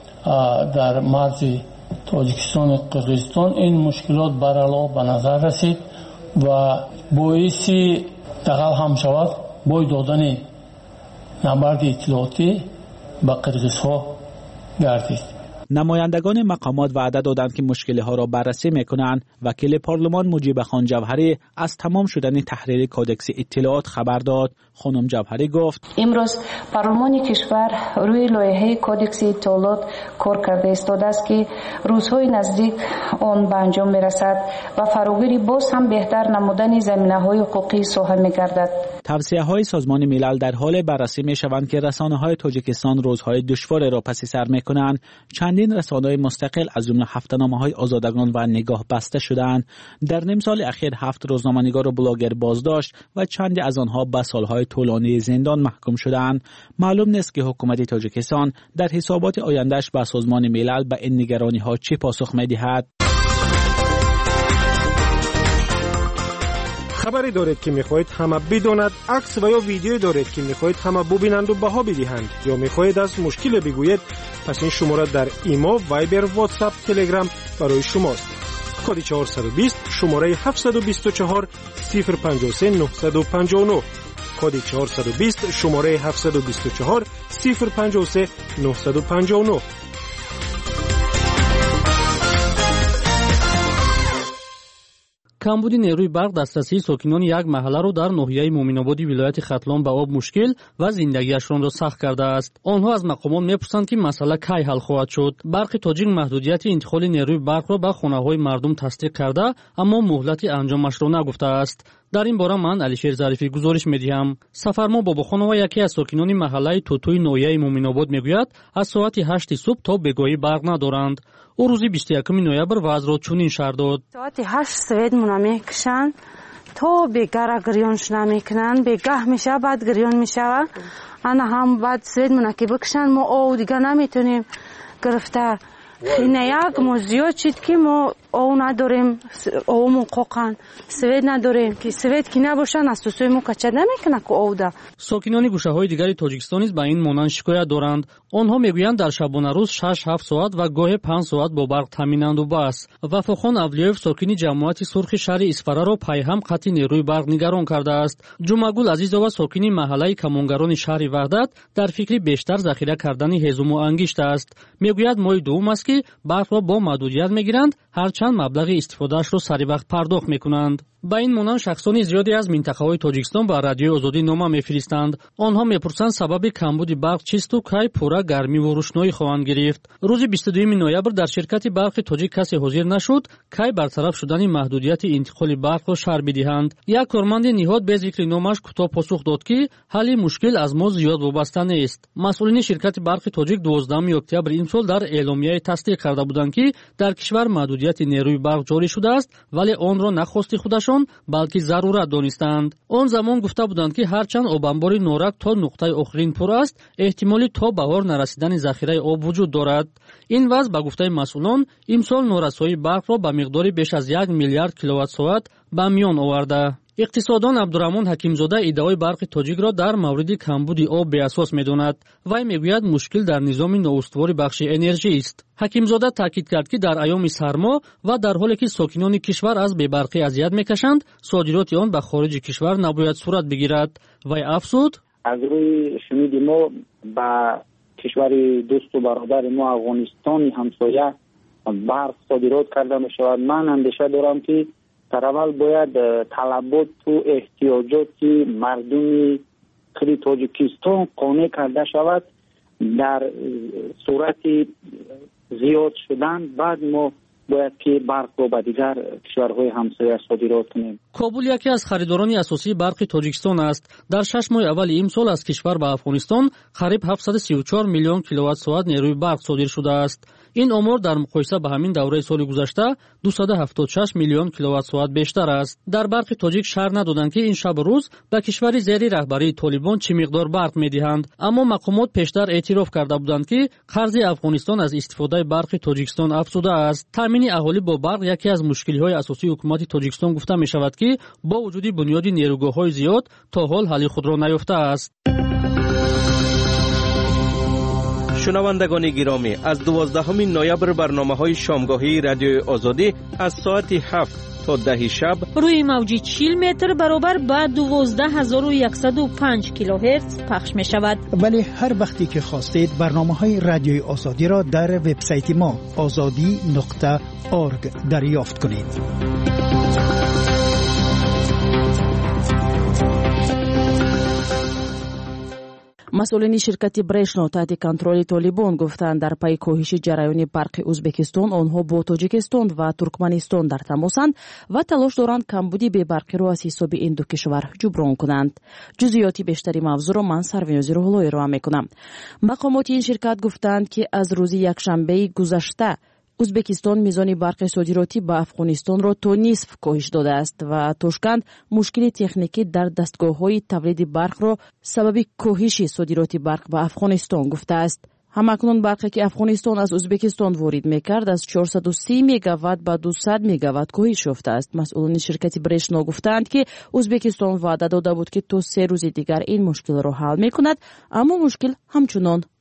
در مرز تاجیکستان و قرقیزستان این مشکلات برعلاوه به نظر رسید و باعثی دخل هم شود بای دادن نبرد اطلاعاتی به قرقیزها گردید. نمایندگان مقامات وعده دادند که مشکل ها را بررسی میکنند. وکیل پارلمان مجیب خان جوهری از تمام شدن تحریر کودکس اطلاعات خبر داد. خانم جوهری گفت امروز پارلمان کشور روی لایحه کودکس اطلاعات کار کرده ایستاده است که روزهای نزدیک آن به انجام میرسد و فراگیری باز هم بهتر نمودن زمینه‌های حقوقی ساحه میگردد. توصیه‌های سازمان ملل در حال بررسی میشوند که رسانه‌های تاجیکستان روزهای دشوار را پس سر میکنند. چندین رسانه‌های مستقل از جمله هفته‌نامه‌های آزادگان و نگاه بسته شدند. در نیم سال اخیر هفت روزنامه‌نگار و بلاگر بازداشت و چند از آنها به سالهای طولانی زندان محکوم شدند. معلوم نیست که حکومت تاجیکستان در حسابات آیندهش به سازمان ملل به این نگرانی‌ها چه پاسخ می‌دهد. خبری دارید که میخواهید همه بداند، عکس و یا ویدیو دارید که میخواهید همه ببینند و بها بدهند، یا میخواهید از مشکل بگویید، پس این شماره در ایما، وایبر، واتساپ، تلگرام برای شماست. کد چهارصد و بیست شماره هفتصد و بیست و چهار صفر پنجاه و سه نهصد و پنجاه و نه. کد چهارصد و بیست شماره هفتصد و بیست و چهار صفر پنجاه و سه نهصد و پنجاه و نه. камбуди нерӯи барқ дастрасии сокинони як маҳалларо дар ноҳияи муъминободи вилояти хатлон ба об мушкил ва зиндагиашонро сахт кардааст. онҳо аз мақомот мепурсанд ки масъала кай ҳал хоҳад шуд. барқи тоҷик маҳдудияти интиқоли нерӯи барқро ба хонаҳои мардум тасдиқ карда, аммо муҳлати анҷомашро нагуфтааст. дар ин бора ман алишер зарифӣ гузориш медиҳам. сафармо бобохонова, яке аз сокинони маҳаллаи тутӯи ноҳияи муъминобод мегӯяд, аз соати ҳашти субҳ то бегоҳӣ барқ надоранд. ӯ рӯзи бисту якуми ноябр вазъро чунин шарҳ дод. соати ҳашт свет муна мекушанд, то бегара гирёншуна мекунанд, бегаҳ мешава, баъд гирён мешава. ана ҳам баъд свет муна ки бикушанд, мо ов дига наметонем гирифта. ина як мо зиёд шид ки мо ов надорем, овмон қоқан, свет надорем, ки свет ки набоша насосои мо кача намекуна ку овда. сокинони гӯшаҳои дигари тоҷикистон низ ба ин монанд шикоят доранд. онҳо мегӯянд дар шабонарӯз шаш ҳафт соат ва гоҳе панҷ соат бо барқ таъминанду бас. вафохон авлиёев, сокини ҷамоати сурхи шаҳри Исфараро пайҳам қатъи нерӯи барқ нигарон кардааст. ҷумагул Азизова, сокини маҳаллаи камонгарони шаҳри Ваҳдат, дар фикри бештар захира кардани ҳезуму ангишт аст. мегӯяд моҳи дуввум аст ки барқро бо маҳдудият мегиранд, ҳарчанд маблағи истифодаашро сари вақт пардохт мекунанд. ба ин монанд шахсони зиёде аз минтақаҳои Тоҷикистон ба Радиои Озодӣ нома мефиристанд. онҳо мепурсанд сабаби камбуди барқ чисту кай пурра гармиву рӯшноӣ хоҳанд гирифт. рӯзи бисту дуюми ноябр дар ширкати барқи тоҷик касе ҳозир нашуд, кай бартараф шудани маҳдудияти интиқоли барқро шарҳ бидиҳанд. як корманди ниҳод без зикри номаш кӯтоҳ посух дод ки ҳалли мушкил аз мо зиёд вобаста нест. масъулини ширкати барқи тоҷик дувоздахуми октябри имсол дар эъломияе тасдиқ карда буданд ки дар кишвар маҳдудияти нерӯи барқ ҷорӣ шудааст, вале онро на хости худашон балки зарурат донистанд. он замон гуфта буданд ки ҳарчанд обанбори норак то нуқтаи охирин пур аст, эҳтимоли то баҳор нарасидани захираи об вуҷуд дорад. ин вазъ ба гуфтаи масъулон имсол норасоии барқро ба миқдори беш аз як миллиард киловаттсоат ба миён оварда. иқтисоддон Абдураҳмон Ҳакимзода иддаои барқи тоҷикро дар мавриди камбуди об беасос медонад. вай мегӯяд мушкил дар низоми ноустувори бахши энержист. Ҳакимзода таъкид кард ки дар айёми сармо ва дар ҳоле ки сокинони кишвар аз бебарқӣ азият мекашанд, содироти он ба хориҷи кишвар набояд сурат бигирад. вай афзуд: аз рӯи шумиди мо ба кишвари дӯсту бародари мо Афғонистони ҳамсоя барқ содирот карда мешавад. ман андеша дорам ки дар аввал бояд талаботу эҳтиёҷоти мардуми қили Тоҷикистон қонеъ карда шавад дар сурати зиёд шудан. баъд мо бояд ки барқро ба дигар кишварҳои ҳамсоя содирот кунем. Кобул яке аз харидорони асосии барқи Тоҷикистон аст. дар шаш моҳи аввали имсол аз кишвар ба Афғонистон қариб ҳафтсаду сию чор миллион киловаттсоат нерӯи барқ содир шудааст. ин омор дар муқоиса ба ҳамин давраи соли гузашта дусаду ҳафтоду шаш миллион киловаттсоат бештар аст. дар барқи тоҷик шаҳр надоданд ки ин шабу рӯз ба кишвари зери раҳбарии Толибон чӣ миқдор барқ медиҳанд, аммо мақомот пештар эътироф карда буданд ки қарзи Афғонистон аз истифодаи барқи Тоҷикистон афзуда аст. таъмини аҳолӣ бо барқ яке аз мушкилиҳои асосии ҳукумати Тоҷикистон гуфта мешавад ки бо вуҷуди бунёди нерӯгоҳҳои зиёд то ҳол ҳалли худро наёфтааст. шунавандагони гиромӣ, аз дувоздахуми ноябр барномаҳои шомгоҳии Радиои Озодӣ аз соати ҳафт то даҳи шаб рӯи мавҷи чил метр баробар ба дувоздаҳ ҳазору яксаду панҷ килоҳерц пахш мешавад. вале ҳар вақте ки хостед барномаҳои Радиои Озодиро дар вебсайти мо озодӣ нуқта орг дарёфт кунед. масъулини ширкати брешно таҳти контроли Толибон гуфтанд дар пайи коҳиши ҷараёни барқи Ӯзбекистон онҳо бо Тоҷикистон ва Туркманистон дар тамосанд ва талош доранд камбуди бебарқиро аз ҳисоби ин ду кишвар ҷуброн кунанд. ҷузъиёти бештари мавзӯъро ман Сарвинози Рӯҳлоӣ роа мекунам. мақомоти ин ширкат гуфтанд ки аз рӯзи якшанбеи гузашта Ӯзбекистон мизони барқи содиротӣ ба Афғонистонро то нисф коҳиш додааст ва Тошканд мушкили техникӣ дар дастгоҳҳои тавлиди барқро сабаби коҳиши содироти барқ ба Афғонистон гуфтааст. ҳамакнун барқе ки Афғонистон аз Ӯзбекистон ворид мекард аз чорсаду си мегаватт ба дусад мегаватт коҳиш ёфтааст. масъулини ширкати Брешно гуфтанд ки Ӯзбекистон ваъда дода буд ки то се рӯзи дигар ин мушкилро ҳал мекунад, аммо мушкил ҳамчунон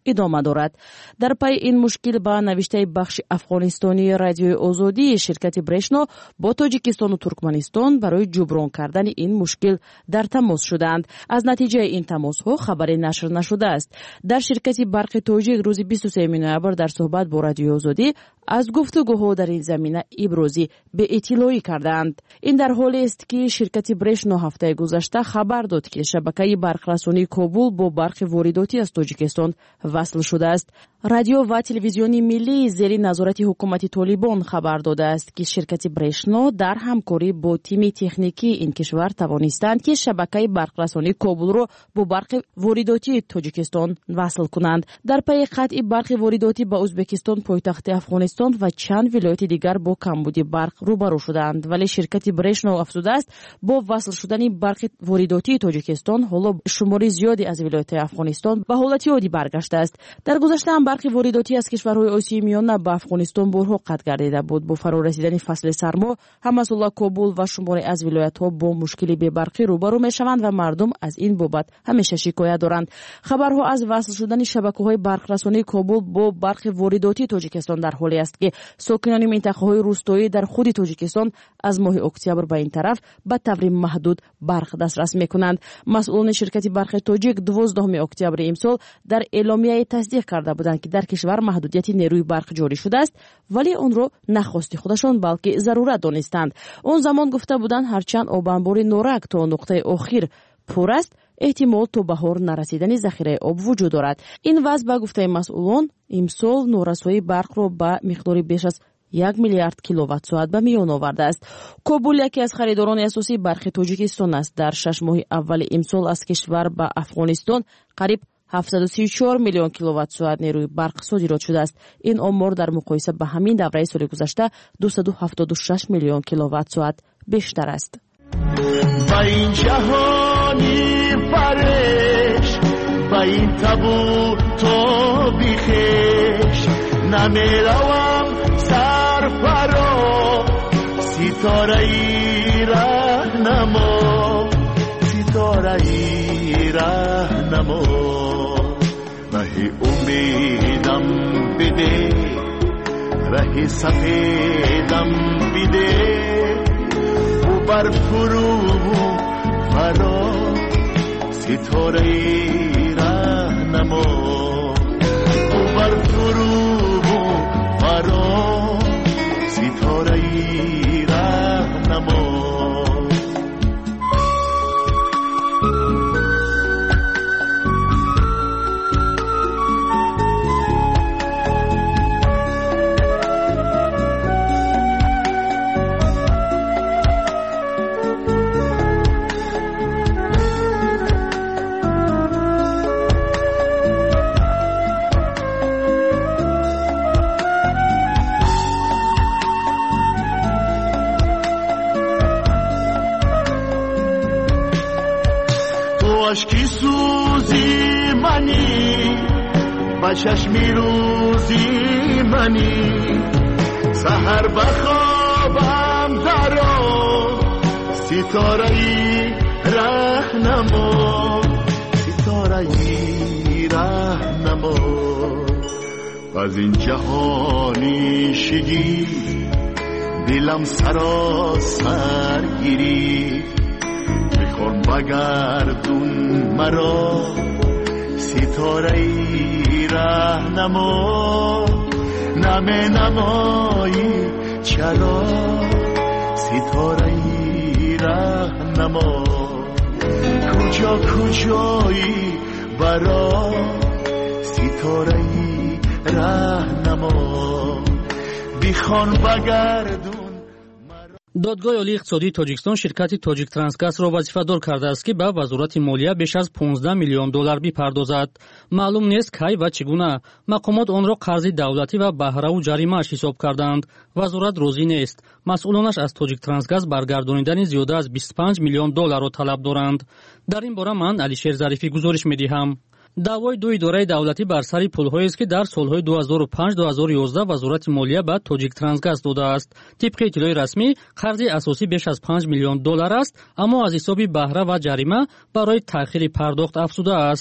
ادامه دارد. در پی این مشکل با نوشته بخش افغانستانی رادیوی آزادی شرکت برشنو با تاجیکستان و ترکمنستان برای جبران کردن این مشکل در تماس شدند. از نتیجه این تماس ها خبری نشر نشده است. در شرکت برق تاجیک روز بیست و سوم نوامبر در صحبت با رادیوی آزادی از گفتگوها در این زمینه ابرازی به اطلاعی کردند. این در حالی است که شرکت برشنو هفته گذشته خبر داد که شبکه برقرسانی کابل با برق وارداتی از تاجیکستان وصل شده است. رادیو و تلویزیونی ملی زیر نظارت حکومت طالبان خبر داده است که شرکت برشنو در همکاری با تیم تکنیکی این کشور توانستند که شبکه برقرسانی کابل را با برق وارداتی تاجیکستان وصل کنند. در پی قطع برق وارداتی به ازبکستان پایتخت افغانستان و چند ولایت دیگر با کمبودی برق روبرو شدند، ولی شرکت برشنو افزوده است با وصل شدن برق وارداتی تاجیکستان حالا شماری زیادی از ولایت افغانستان به حالت عادی برگشته است. در گذشته هم برق وارداتی از کشورهای آسیای میانه به افغانستان بارها قطع گردیده بود. با فرا رسیدن فصل سرما هم مسئولان کابل و شماری از ولایت‌ها با مشکلی بی برقی روبرو میشوند و مردم از این بابت همیشه شکایت دارند. خبرها از وصل شدن شبکه‌های برقرسانی کابل با برق وارداتی تاجیکستان در حالی است که ساکنان منطقه‌های روستایی در خود تاجیکستان از ماه اکتبر به این طرف به طور محدود برق دسترس می‌کنند. مسئولان شرکت برق تاجیک دوازدهم اکتبر امسال در اعلامیه تصدیق کرده بودند که در کشور محدودیت نیروی برق جاری شده است، ولی آن را نخواست خودشان بلکه ضرورت دانستند. اون زمان گفته بودند هرچند آب انبار نورک تا نقطه آخر پر است، احتمال تا بهار نرسیدن ذخیره آب وجود دارد. این وضع به گفته مسئولان امسال نورسایی برق را به مقدار بیش از یک میلیارد کیلووات ساعت به میان آورده است. کابل یکی از خریداران اساسی برق تاجیکستان است. در شش ماه اول امسال از کشور به افغانستان قریب هفتصد و سی و چهار میلیون کیلووات ساعت نیروی برق صادرات شده است. این آمار در مقایسه به همین دوره سال گذشته دویست و هفتاد و شش میلیون کیلووات ساعت بیشتر است. با این جهانی فرش، با این تبو تو بیخش، نمیروم سرفرا، ستاره ای رهنما، ستاره ای رهنما، ره امیدم بده، ره سفیدم بده، و بر فرو فرا، ستاره ای رهنما، و بر فرو فرا، ستاره ای رهنما. عشقی سوزی منی، با چشمی روزی منی، سحر بخوابم درا، ستاره ای رهنما، ستاره ای رهنما. از این جهانی شگی دلم سراسر گیری، میخوام بگردون مرا، ستاره ای رهنما، نمی نمایی چرا، ستاره ای رهنما. کجا کجایی برا، ستاره ای رهنما، بیخوان بگردون. دادگاه عالی اقتصادی تاجیکستان شرکت تاجیک ترانسگاز را وظیفه‌دار کرده است که به وزارت مالیه بیش از پانزده میلیون دلار بپردازد. معلوم نیست کی و چگونه مقامات آن را قرض دولتی و بهره و جریمه‌اش حساب کردند. وزارت راضی نیست. مسئولانش از تاجیک ترانسگاز برگردانیدن زیاده از بیست و پنج میلیون دلار را طلب دارند. در این باره من علیشیر ظریفی گزارش می‌دهم. دعوای دو اداره دولتی بر سر پول‌هایی است که در سال‌های دو هزار و پنج تا دو هزار و یازده وزارت مالیه به تاجیک ترانسگاز داده است. طبق اطلاع رسمی قرض اساسی بیش از پنج میلیون دلار است، اما از حساب بهره و جریمه برای تأخیر پرداخت افزوده است.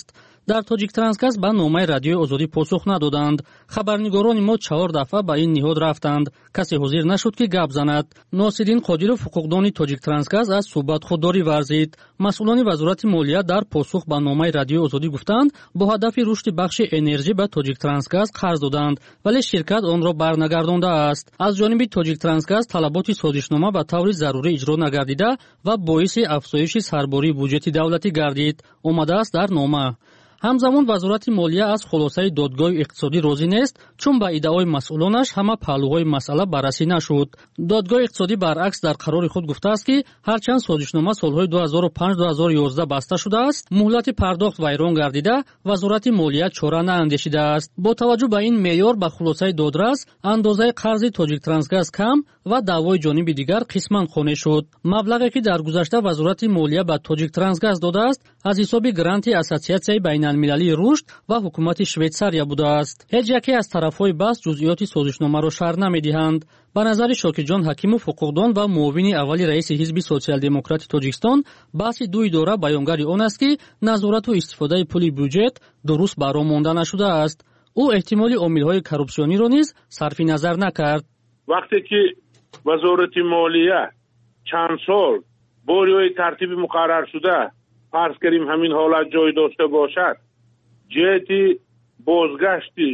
дар Тоҷик Трансгаз ба номаи радиои озодӣ посух надоданд. Хабарнигорони мо чаҳор дафъа ба ин ниҳод рафтанд. Касе ҳозир нашуд ки гап занад. Носирин Қодиров, ҳуқуқдони Тоҷик Трансгаз, аз суҳбат худдорӣ варзид. Масъулони вазорати молия дар посух ба номаи радиои озодӣ гуфтанд, бо ҳадафи рушди бахши энержӣ ба Тоҷик Трансгаз қарз доданд, вале ширкат онро барнагардондааст. аз ҷониби Тоҷик Трансгаз талаботи созишнома ба таври зарурӣ иҷро нагардида ва боиси афзоиши сарбории буҷети давлатӣ гардид, омадааст дар нома. ҳамзамон вазорати молия аз хулосаи додгоҳи иқтисодӣ розӣ нест, чун ба иддаои масъулонаш ҳама паҳлӯҳои масъала баррасӣ нашуд. Додгоҳи иқтисодӣ баръакс дар қарори худ гуфтааст, ки ҳарчанд созишнома солҳои ду ҳазору панҷ - ду ҳазору ёздаҳ баста шудааст, муҳлати пардохт вайрон гардида, вазорати молия чора наандешидааст. Бо таваҷҷӯҳ ба ин меъёр ба хулосаи додрас, андозаи қарзи Тоҷик Трансгаз кам ва даъвои ҷониби дигар қисман хонӣ шуд. Маблағе, ки дар гузашта вазорати молия ба Тоҷик Трансгаз додааст, аз ҳисоби гранти Ассотсиатсияи байналмилалии рушд ва ҳукумати Швейтсария будааст. ҳеҷ яке аз тарафҳои баҳс ҷузъиёти созишномаро шарҳ намедиҳанд. ба назари Шокирҷон Ҳакимов, ҳуқуқдон ва муовини аввали раиси ҳизби социал-демократи Тоҷикистон, баҳси ду идора баёнгари он аст, ки назорату истифодаи пули бюҷет дуруст баром монда нашудааст. ӯ эҳтимоли омилҳои коррупсиониро низ сарфи назар накард. вақте ки вазорати молия чанд сол бо риояи тартиби муқарраршуда фарз карим ҳамин ҳолат ҷой дошта бошад, ҷиҳати бозгашти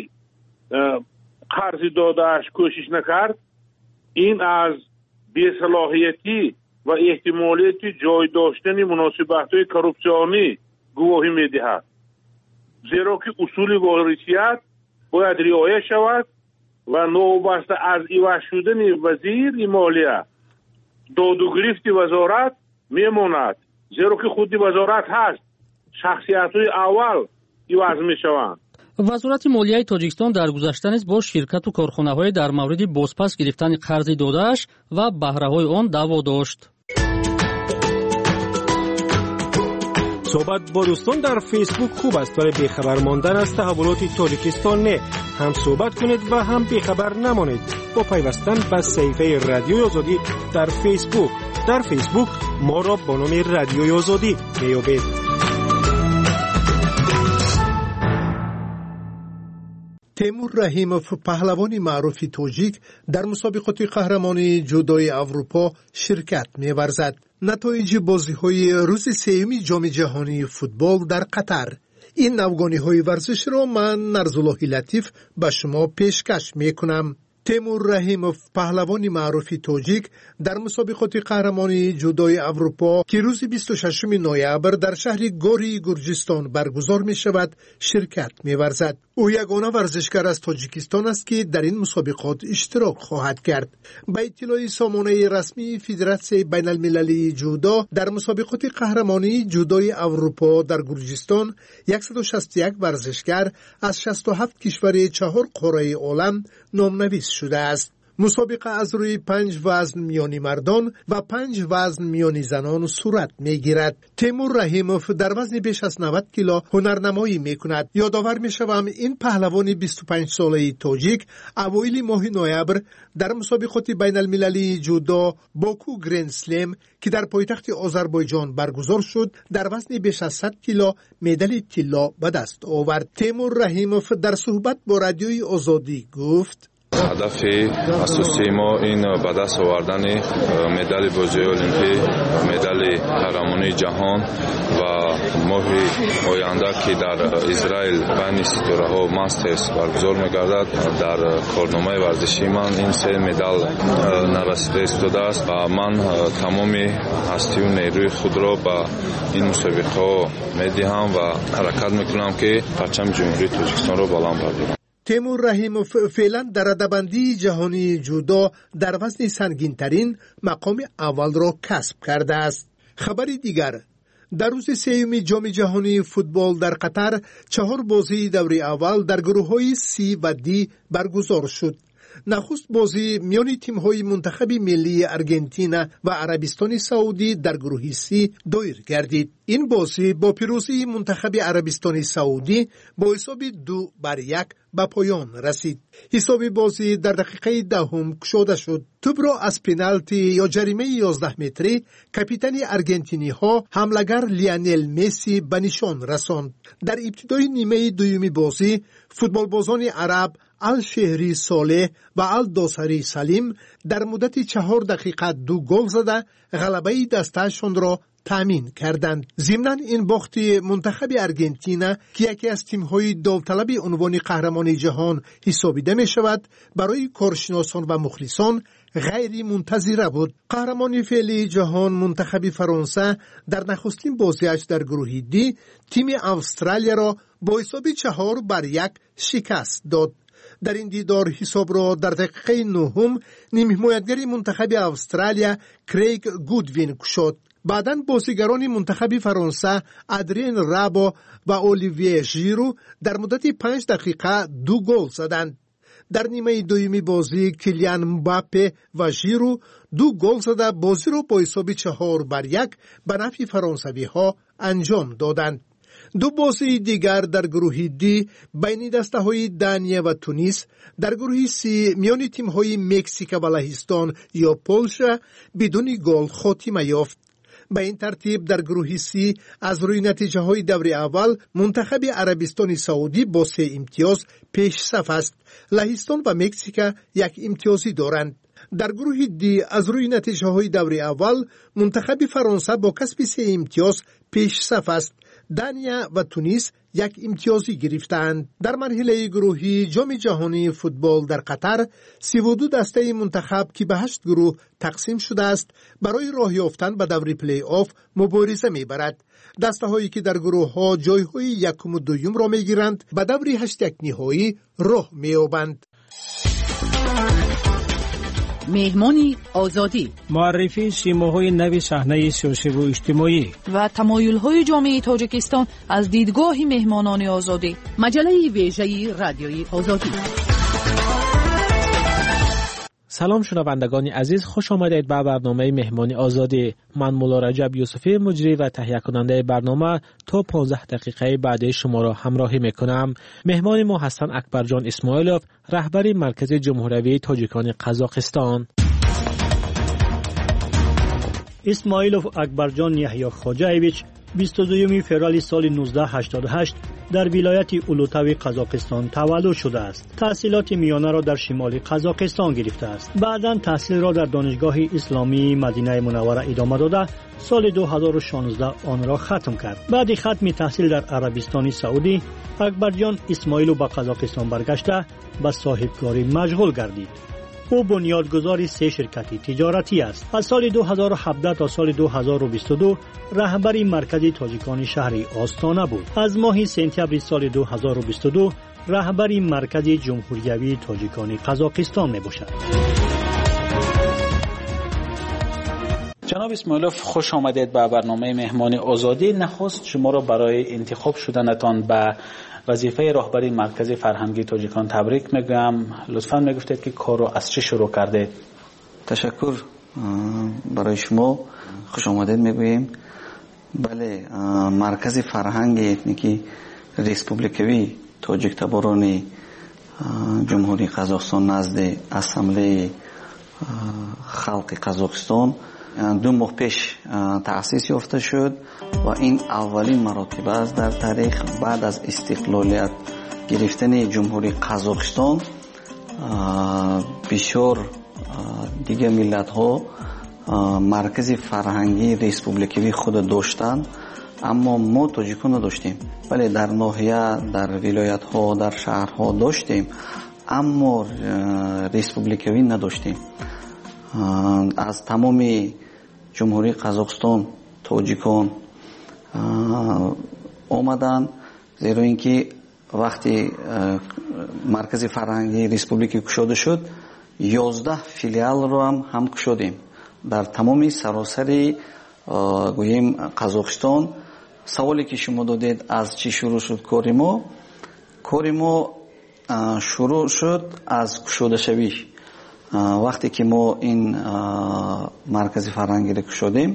қарзи додааш кӯшиш накард, ин аз бесалоҳиятӣ ва эҳтимолияти ҷой доштани муносибатҳои коррупсионӣ гувоҳӣ медиҳад. зеро ки усули ворисият бояд риоя шавад ва новобаста аз иваз шудани вазири молия додугирифти вазорат мемонад. зеро ки худи вазорат ҳаст, шахсиятҳои аввал иваз мешаванд. вазорати молияи Тоҷикистон дар гузашта низ бо ширкату корхонаҳое дар мавриди бозпас гирифтани қарзи додааш ва баҳраҳои он даъво дошт. صحبت با دوستان در فیسبوک خوب است، ولی بیخبر ماندن از تحولات تاجیکستان نه. هم صحبت کنید و هم بیخبر نمانید با پیوستن به صفحه رادیوی آزادی در فیسبوک. در فیسبوک ما را با نام رادیوی آزادی میابید. تیمور رحیموف، پهلوان معروف تاجیک، در مسابقات قهرمانی جودوی اروپا شرکت می‌ورزد. نتایج بازی‌های روز سوم جام جهانی فوتبال در قطر. این نوگانی‌های ورزش را من نرزالله لطیف به شما پیشکش می‌کنم. تیمور رحیموف، پهلوان معروف تاجیک، در مسابقات قهرمانی جودوی اروپا که روز بیست و ششم نوامبر در شهر گوری گرجستان برگزار می شود شرکت می ورزد. او یگانه ورزشکار از تاجیکستان است که در این مسابقات اشتراک خواهد کرد. با اطلاع سامانه رسمی فدراسیون بین المللی جودو، در مسابقات قهرمانی جودوی اروپا در گرجستان صد و شصت و یک ورزشکار از شصت و هفت کشور چهار قاره عالم نامنویس شده است. مسابقه از روی پنج وزن میانی مردان و پنج وزن میانی زنان صورت میگیرد. تیمور رحیموف در وزن بیش از نود کیلو هنرنمایی میکند. یادآور میشوم این پهلوان بیست و پنج ساله تاجیک اوایل ماه نوامبر در مسابقات بین المللی جودو باکو گرند سلم که در پایتخت آذربایجان برگزار شد در وزن بیش از صد کیلو مدال طلا به دست آورد. تیمور رحیموف در صحبت با رادیوی آزادی گفت: هدف اساسی ما این به دست آوردن مدال بازی المپیک، مدال قهرمانی جهان و ماه آینده که در اسرائیل بین ستاره ها ماسترز برگزار می‌گردد. در کارنامه ورزشی من این سه مدال نرسیده ایستاده است و من تمام هستی و نیروی خود را به این مسابقه می‌دهم و حرکت می‌کنم که پرچم جمهوری تاجیکستان را بلند بردارم. تیمور رحیموف فعلا در رده‌بندی جهانی جودو در وزن سنگین ترین مقام اول را کسب کرده است. خبری دیگر: در روز سوم جام جهانی فوتبال در قطر چهار بازی دوره اول در گروه‌های سی و دی برگزار شد. نخست بازی میان تیم‌های منتخب ملی آرژانتین و عربستان سعودی در گروه سی دایر گردید. این بازی با پیروزی منتخب عربستان سعودی با حساب دو بر یک به پایان رسید. حساب بازی در دقیقه دهم گشوده شد. توپ را از پنالتی یا جریمه یازده متری کاپیتان آرژانتینی ها حمله‌گر لیونل مسی به نشان رساند. در ابتدای نیمه دوم بازی فوتبالبازان عرب الشهری صالح و الدوسری سلیم در مدت چهار دقیقه دو گل زده غلبه دسته‌شان را تامین کردند. ضمناً این باخت منتخب آرژانتین که یکی از تیم‌های داوطلب عنوان قهرمان جهان حسابیده می‌شود، برای کارشناسان و مخلصان غیر منتظره بود. قهرمان فعلی جهان منتخب فرانسه در نخستین بازیش در گروه دی تیم استرالیا را با حساب چهار بر یک شکست داد. در این دیدار حساب را در دقیقه نهم نیم حمایتگر منتخب استرالیا کریگ گودوین گشود. بعداً بازیگران منتخب فرانسه ادرین رابو و اولیویه ژیرو در مدت پنج دقیقه دو گل زدند. در نیمه دومی بازی کیلیان مباپه و ژیرو دو گل زده بازی را با حساب چهار بر یک به نفع فرانسوی ها انجام دادند. دو بازی دیگر در گروه دی بین دسته های دانیه و تونس، در گروه سی میان تیم های مکزیک و لهستان یا پولشا بدون گل خاتمه یافت. به این ترتیب در گروه سی از روی نتیجه های دور اول منتخب عربستان سعودی با سه امتیاز پیش صف است. لهستان و مکزیک یک امتیازی دارند. در گروه دی از روی نتیجه های دور اول منتخب فرانسه با کسب سه امتیاز پیش صف است. دانیا و تونس یک امتیازی گرفتند. در مرحله گروهی جام جهانی فوتبال در قطر سی و دو دسته منتخب که به هشت گروه تقسیم شده است برای راه یافتن به دور پلی آف مبارزه میبرد. دسته هایی که در گروه ها جای های یکم و دوم را میگیرند به دور هشت یک نهایی راه مییابند. مهمانی آزادی، معرفی سیماهای نو صحنه سیاسی و اجتماعی و تمایل‌های جامعه تاجیکستان از دیدگاه مهمانان آزادی. مجله ویژه رادیوی آزادی. سلام شنوندگان عزیز، خوش آمدید به برنامه مهمانی آزادی. من مولا رجب یوسفی مجری و تهیه کننده برنامه تا پانزده دقیقه بعد شما را همراهی میکنم. مهمان ما هستند اکبرجان اسماعیلوف، رهبر مرکز جمهوری تاجیکان قزاقستان. اسماعیلوف اکبرجان یحیی خواجه‌ایویچ بیست و دوم فوریه سال نوزده هشتاد و هشت در ولایت اولوتاوی قزاقستان تولد شده است. تحصیلات میانه را در شمال قزاقستان گرفته است. بعداً تحصیل را در دانشگاه اسلامی مدینه منوره ادامه داده سال دو هزار و شانزده آن را ختم کرد. بعد ختم تحصیل در عربستان سعودی، اکبرجان اسماعیلوف به قزاقستان برگشته به صاحبکاری مشغول گردید. او بنیادگذار سه شرکت تجارتی است. از سال دو هزار و هفده تا سال دو هزار و بیست و دو رهبر مرکز تاجیکان شهر آستانه بود. از ماه سپتامبر سال دو هزار و بیست و دو رهبر مرکز جمهوری تاجیکان قزاقستان می باشد. جناب اسماعیلوف، خوش آمدید به برنامه مهمان آزادی. نخست شما را برای انتخاب شدنتان به وظیفه رهبری مرکز فرهنگی تاجیکان تبریک میگم. لطفاً میگفتید که کار رو از چه شروع کردید؟ تشکر برای شما، خوش آمدید میگوییم. بله، مرکز فرهنگ اتنیکی ریسپوبلیکوی تاجیک تباران جمهوری قزاقستان نزد اسامبله خلق قزاقستان دو ماه پیش تأسیس یافته شد و این اولین مراتب است در تاریخ بعد از استقلالیت گرفتن جمهوری قزاقستان. بسیار دیگه ملت ها مرکز فرهنگی ریسپوبلیکوی خود داشتند، اما ما تاجیکان داشتیم. ولی در ناحیه، در ولایت ها، در شهرها داشتیم، اما ریسپوبلیکوی نداشتیم. از تمام جمهوری قزاقستان تاجیکان آمدن، زیرا اینکه وقتی مرکز فرهنگی ریسپوبلیکی گشاده شد یازده فیلیال رو هم هم گشادیم در تمام سراسر گوییم قزاقستان. سوالی که شما دادید از چی شروع شد کاری ما؟ کاری ما شروع شد از کشوده شویش. وقتی که ما این مرکز فرهنگی رو کشودیم،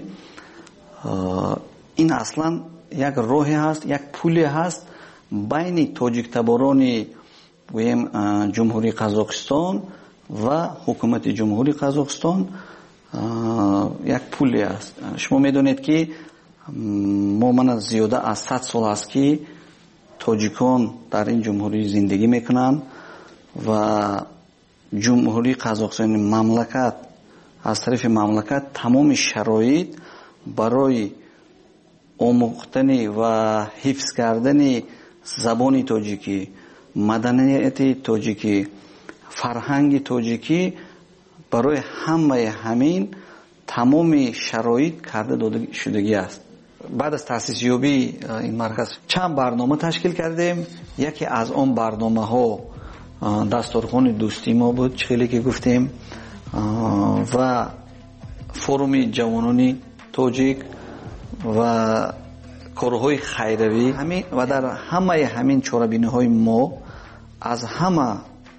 این اصلا یک راهی هست، یک پولی هست بین تاجیک تباران گویم جمهوری قزاقستان و حکومت جمهوری قزاقستان. یک پولی است. شما میدونید که ما من زیاده از صد سال است که تاجیکان در این جمهوری زندگی میکنن و جمهوری قزاقستان مملکت از طرف مملکت تمام شرایط برای آموختن و حفظ کردن زبان تاجیکی، مدنیت تاجیکی، فرهنگ تاجیکی برای همه همین تمام شرایط کرده داده شدگی است. بعد از تأسیس یابی این مرکز چند برنامه تشکیل کردیم. یکی از آن برنامه ها دستورخوان دوستی ما بود، خیلی که گفتیم، و فروم جوانان تاجیک و کارهای خیروی همین. و در همه همین چاره‌بینی های ما از همه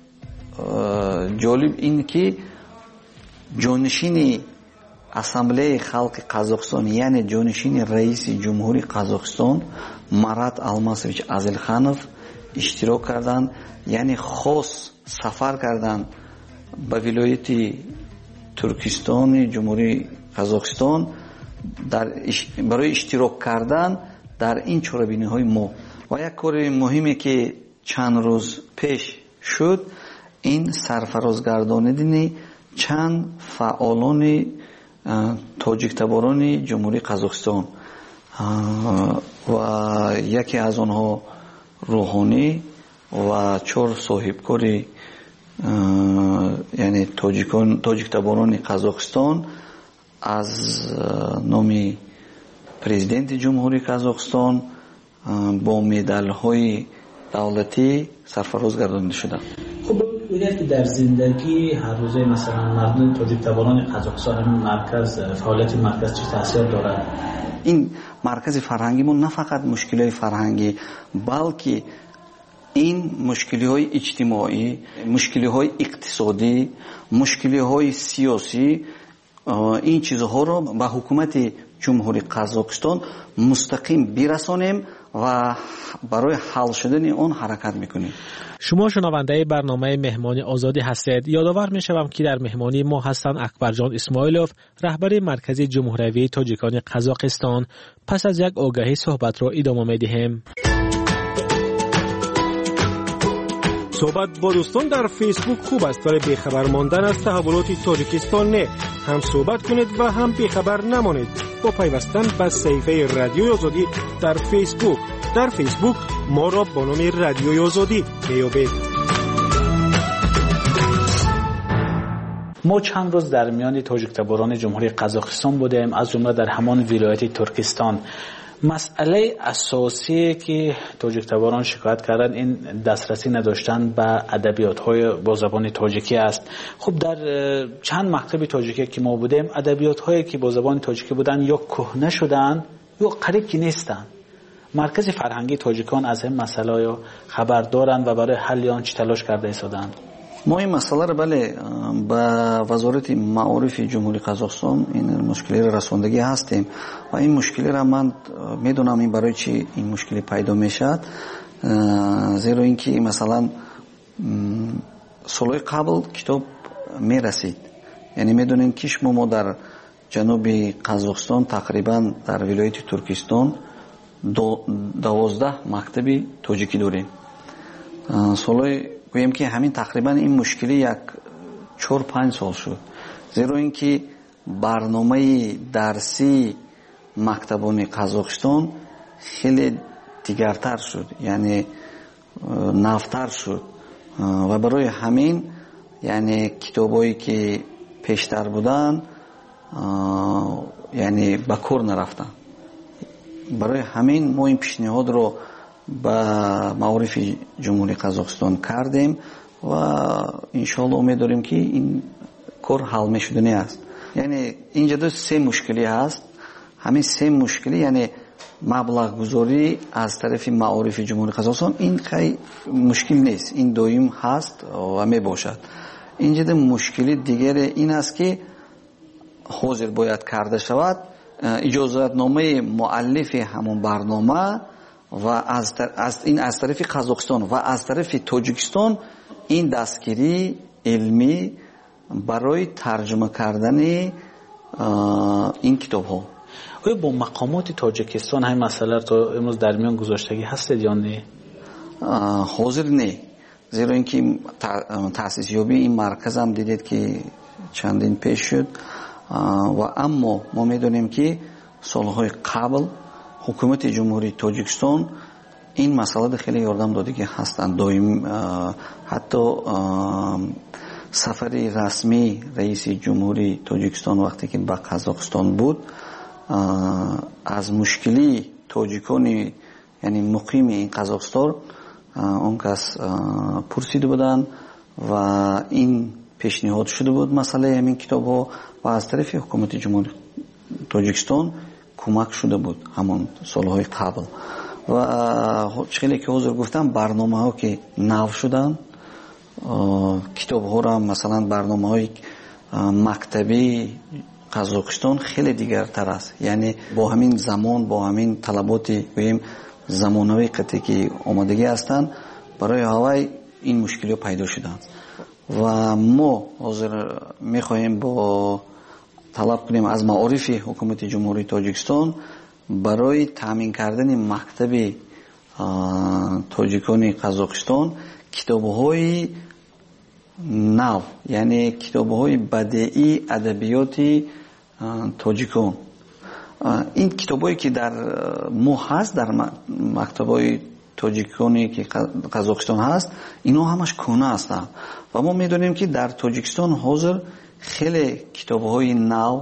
جالب این که جانشین اسامبله خلق قزاقستان یعنی جانشین رئیس جمهوری قزاقستان مرات الماسویچ ازلخانов اشتراک کردند، یعنی خاص سفر کردند به ولایت ترکستان جمهوری قزاقستان در برای اشتراک کردن در این چاره‌بینی های ما. و یک کار مهمی که چند روز پیش شد این سرفرازگرداندن چند فعالان تاجیک تباران جمهوری قزاقستان و یکی از آنها روحانی و چهار صاحبکاری یعنی تاجیکان تاجیک تباران قزاقستان از نام پرزیدنت جمهوری قزاقستان با مدال های دولتی سرفراز گردانده شدند. خب ببینید که در زندگی هر روزه مثلا مردم تاجیک تباران قزاقستان همین مرکز فعالیت مرکز چه تاثیر دارد؟ این مرکز فرهنگی ما نه فقط مشکلات فرهنگی بلکه این مشکلات اجتماعی، مشکلات اقتصادی، مشکلات سیاسی، این چیزها رو به حکومت جمهوری قزاقستان مستقیم برسانیم و برای حل شدن اون حرکت میکنیم. شما شنونده برنامه مهمان آزادی هستید. یادآور میشوم که در مهمانی ما هستند اکبرجان اسماعیلوف، رهبر مرکز جمهوری تاجیکان قزاقستان. پس از یک آگهی صحبت را ادامه میدهیم. صحبت با دوستان در فیسبوک خوب است، ولی بیخبر ماندن از تحولات تاجیکستان نه. هم صحبت کنید و هم بیخبر نمانید با پیوستن به صفحه رادیوی آزادی در فیسبوک. در فیسبوک ما را با نام رادیوی آزادی میابید. ما چند روز در میان تاجیک تباران جمهوری قزاقستان بودیم، از جمله در همان ولایت ترکستان. مسئله اساسی که تاجیک تباران شکایت کردن این دسترسی نداشتن به ادبیات‌های با زبان تاجیکی است. خب در چند مکتب تاجیکی که ما بودیم ادبیات‌هایی که با زبان تاجیکی بودن یا کهنه شدن یا قریب که نیستن. مرکز فرهنگی تاجیکان از این مسئله یا خبر دارند و برای حل آن چه تلاش کرده ایستادند؟ ما این مسئله را بله با وزارت معارف جمهوری قزاقستان این مشکلی را رساندگی هستیم و این مشکلی را من میدونم این برای چی این مشکلی پیدا میشد، زیرا اینکه مثلا سالهای قبل کتاب میرسید، یعنی میدونین که شما ما در جنوب قزاقستان تقریبا در ولایت ترکستان دو دوازده مکتب تاجیکی داریم. سالهای گویم که همین تقریبا این مشکلی یک چهار پنج سال شد، زیرا اینکه برنامه درسی مکتبان قزاقستان خیلی دیگرتر شد، یعنی نوتر شد و برای همین یعنی کتابایی که پیشتر بودن یعنی به کار نرفتن. برای همین ما این پیشنهاد رو با معارف جمهوری قزاقستان کردیم و انشالله امید داریم که این کار حل میشدنی است. یعنی اینجا دو سه مشکلی هست. همین سه مشکلی یعنی مبلغ گذاری از طرف معارف جمهوری قزاقستان این خیلی مشکل نیست، این دویم هست و می باشد. اینجا مشکلی دیگر این است که حاضر باید کرده شود اجازت نامه مؤلف همون برنامه و از, از این از طرف قزاقستان و از طرف تاجیکستان این دستگیری علمی برای ترجمه کردن این کتاب ها. آیا با مقامات تاجیکستان همین مسئله تو امروز در میان گذاشتگی هستید یا نه؟ حاضر نه، زیرا اینکه تأسیس یابی این مرکز هم دیدید که چندین پیش شد و اما ما میدونیم که سالهای قبل حکومت جمهوری تاجیکستان این مسئله خیلی یاردم داده که هستند. دائم حتی سفر رسمی رئیس جمهوری تاجیکستان وقتی که به قزاقستان بود از مشکلی تاجیکانی یعنی مقیم این قزاقستان اون کس پرسیده بودن و این پیشنهاد شده بود مسئله همین کتاب ها و از طرف حکومت جمهوری تاجیکستان کمک شده بود همون سالهای قبل و چیزی که حضور گفتم برنامه ها که نو شدن کتاب ها را مثلا برنامه های مکتبی قزاقستان خیلی دیگر تر است، یعنی با همین زمان با همین طلباتی بگیم زمانوی قطعی که آمادگی هستند برای هوای این مشکلی پیدا شدند و ما حاضر میخواهیم با طلب کنیم از معارف حکومت جمهوری تاجیکستان برای تامین کردن مکتب تاجیکان قزاقستان کتاب‌های نو، یعنی کتاب‌های بدیعی ادبیات تاجیکان. این کتابایی که در ما هست در مکتب‌های تاجیکانی که قزاقستان هست اینا همش کهنه هستند و ما میدونیم که در تاجیکستان حاضر خیلی کتاب‌های نو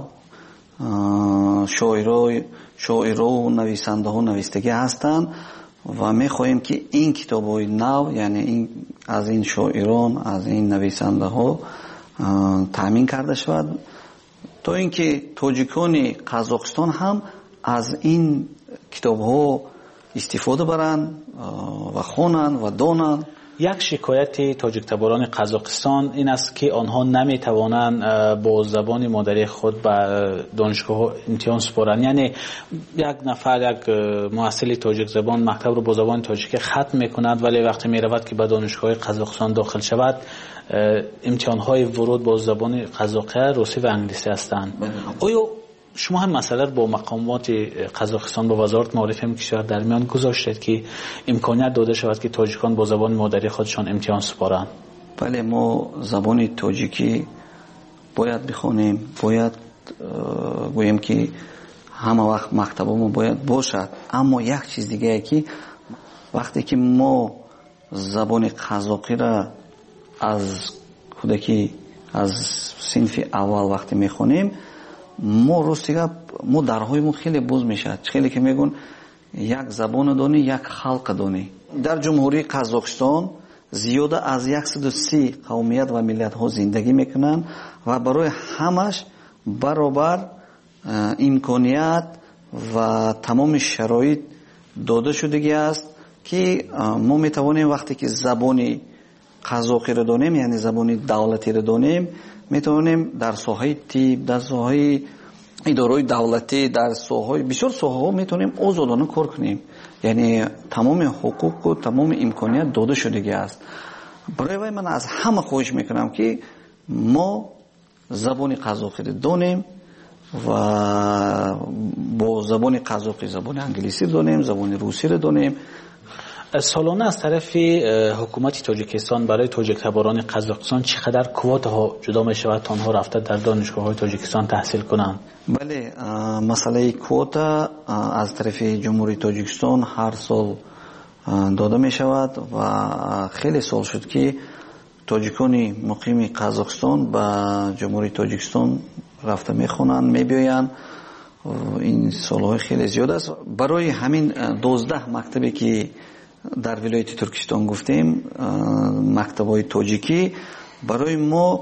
شاعرای شاعرها و نویسنده ها نویستگی هستند و میخواهیم که این کتاب‌های نو یعنی این از این شاعران از این نویسنده ها تامین کرده شود تا اینکه تاجیکان قزاقستان هم از این کتاب‌ها استفاده برند و خوانند و دانند. یک شکایت تاجیک تباران قزاقستان این است که آنها نمیتوانند با زبان مادری خود به دانشگاه امتحان سپارند، یعنی یک نفر یک محصل تاجیک زبان مکتب رو با زبان تاجیکی ختم میکند ولی وقتی میرود که به دانشگاه قزاقستان داخل شود امتحان های ورود با زبان قزاقی، روسی و انگلیسی هستند. آیا شما هم مسئله با مقامات قزاقستان با وزارت معارف هم کشور در میان گذاشتید که امکانیت داده شود که تاجیکان با زبان مادری خودشان امتحان سپارند؟ بله، ما زبان تاجیکی باید بخونیم، باید گویم که همه وقت مکتبمون باید باشد، اما یک چیز دیگه که وقتی که ما زبان قزاقی را از کودکی از صنف اول وقتی میخونیم ما راستیگه ما درهایمون خیلی باز میشه، خیلی که میگن یک زبان دانی یک خلق دانی. در جمهوری قزاقستان زیاده از صد و سی قومیت و ملت ها زندگی میکنن و برای همش برابر امکانیت و تمام شرایط داده شدگی است که ما میتوانیم وقتی که زبانی قزاقی رو دانیم یعنی زبانی دولتی رو دانیم میتونیم در ساحه طب، در ساحه اداره دولتی، در ساحه بسیار ساحه ها میتونیم آزادانه کار کنیم، یعنی تمام حقوق و تمام امکانیت داده شدگی است. برای من از همه خواهش میکنم که ما زبان قزاقی رو دانیم و با زبان قزاقی زبان انگلیسی دانیم، زبان روسی رو دانیم. سالانه از طرف حکومت تاجیکستان برای تاجیک تباران قزاقستان چقدر کوتا ها جدا می شود تا آنها رفته در دانشگاه های تاجیکستان تحصیل کنند؟ بله، مسئله کوتا از طرف جمهوری تاجیکستان هر سال داده می شود و خیلی سال شد که تاجیکانی مقیم قزاقستان به جمهوری تاجیکستان رفته می خوانند، می بیایند. این سالهای خیلی زیاد است. برای همین دوازده مکتبی که در ولایت ترکستان گفتیم مکتب‌های تاجیکی برای ما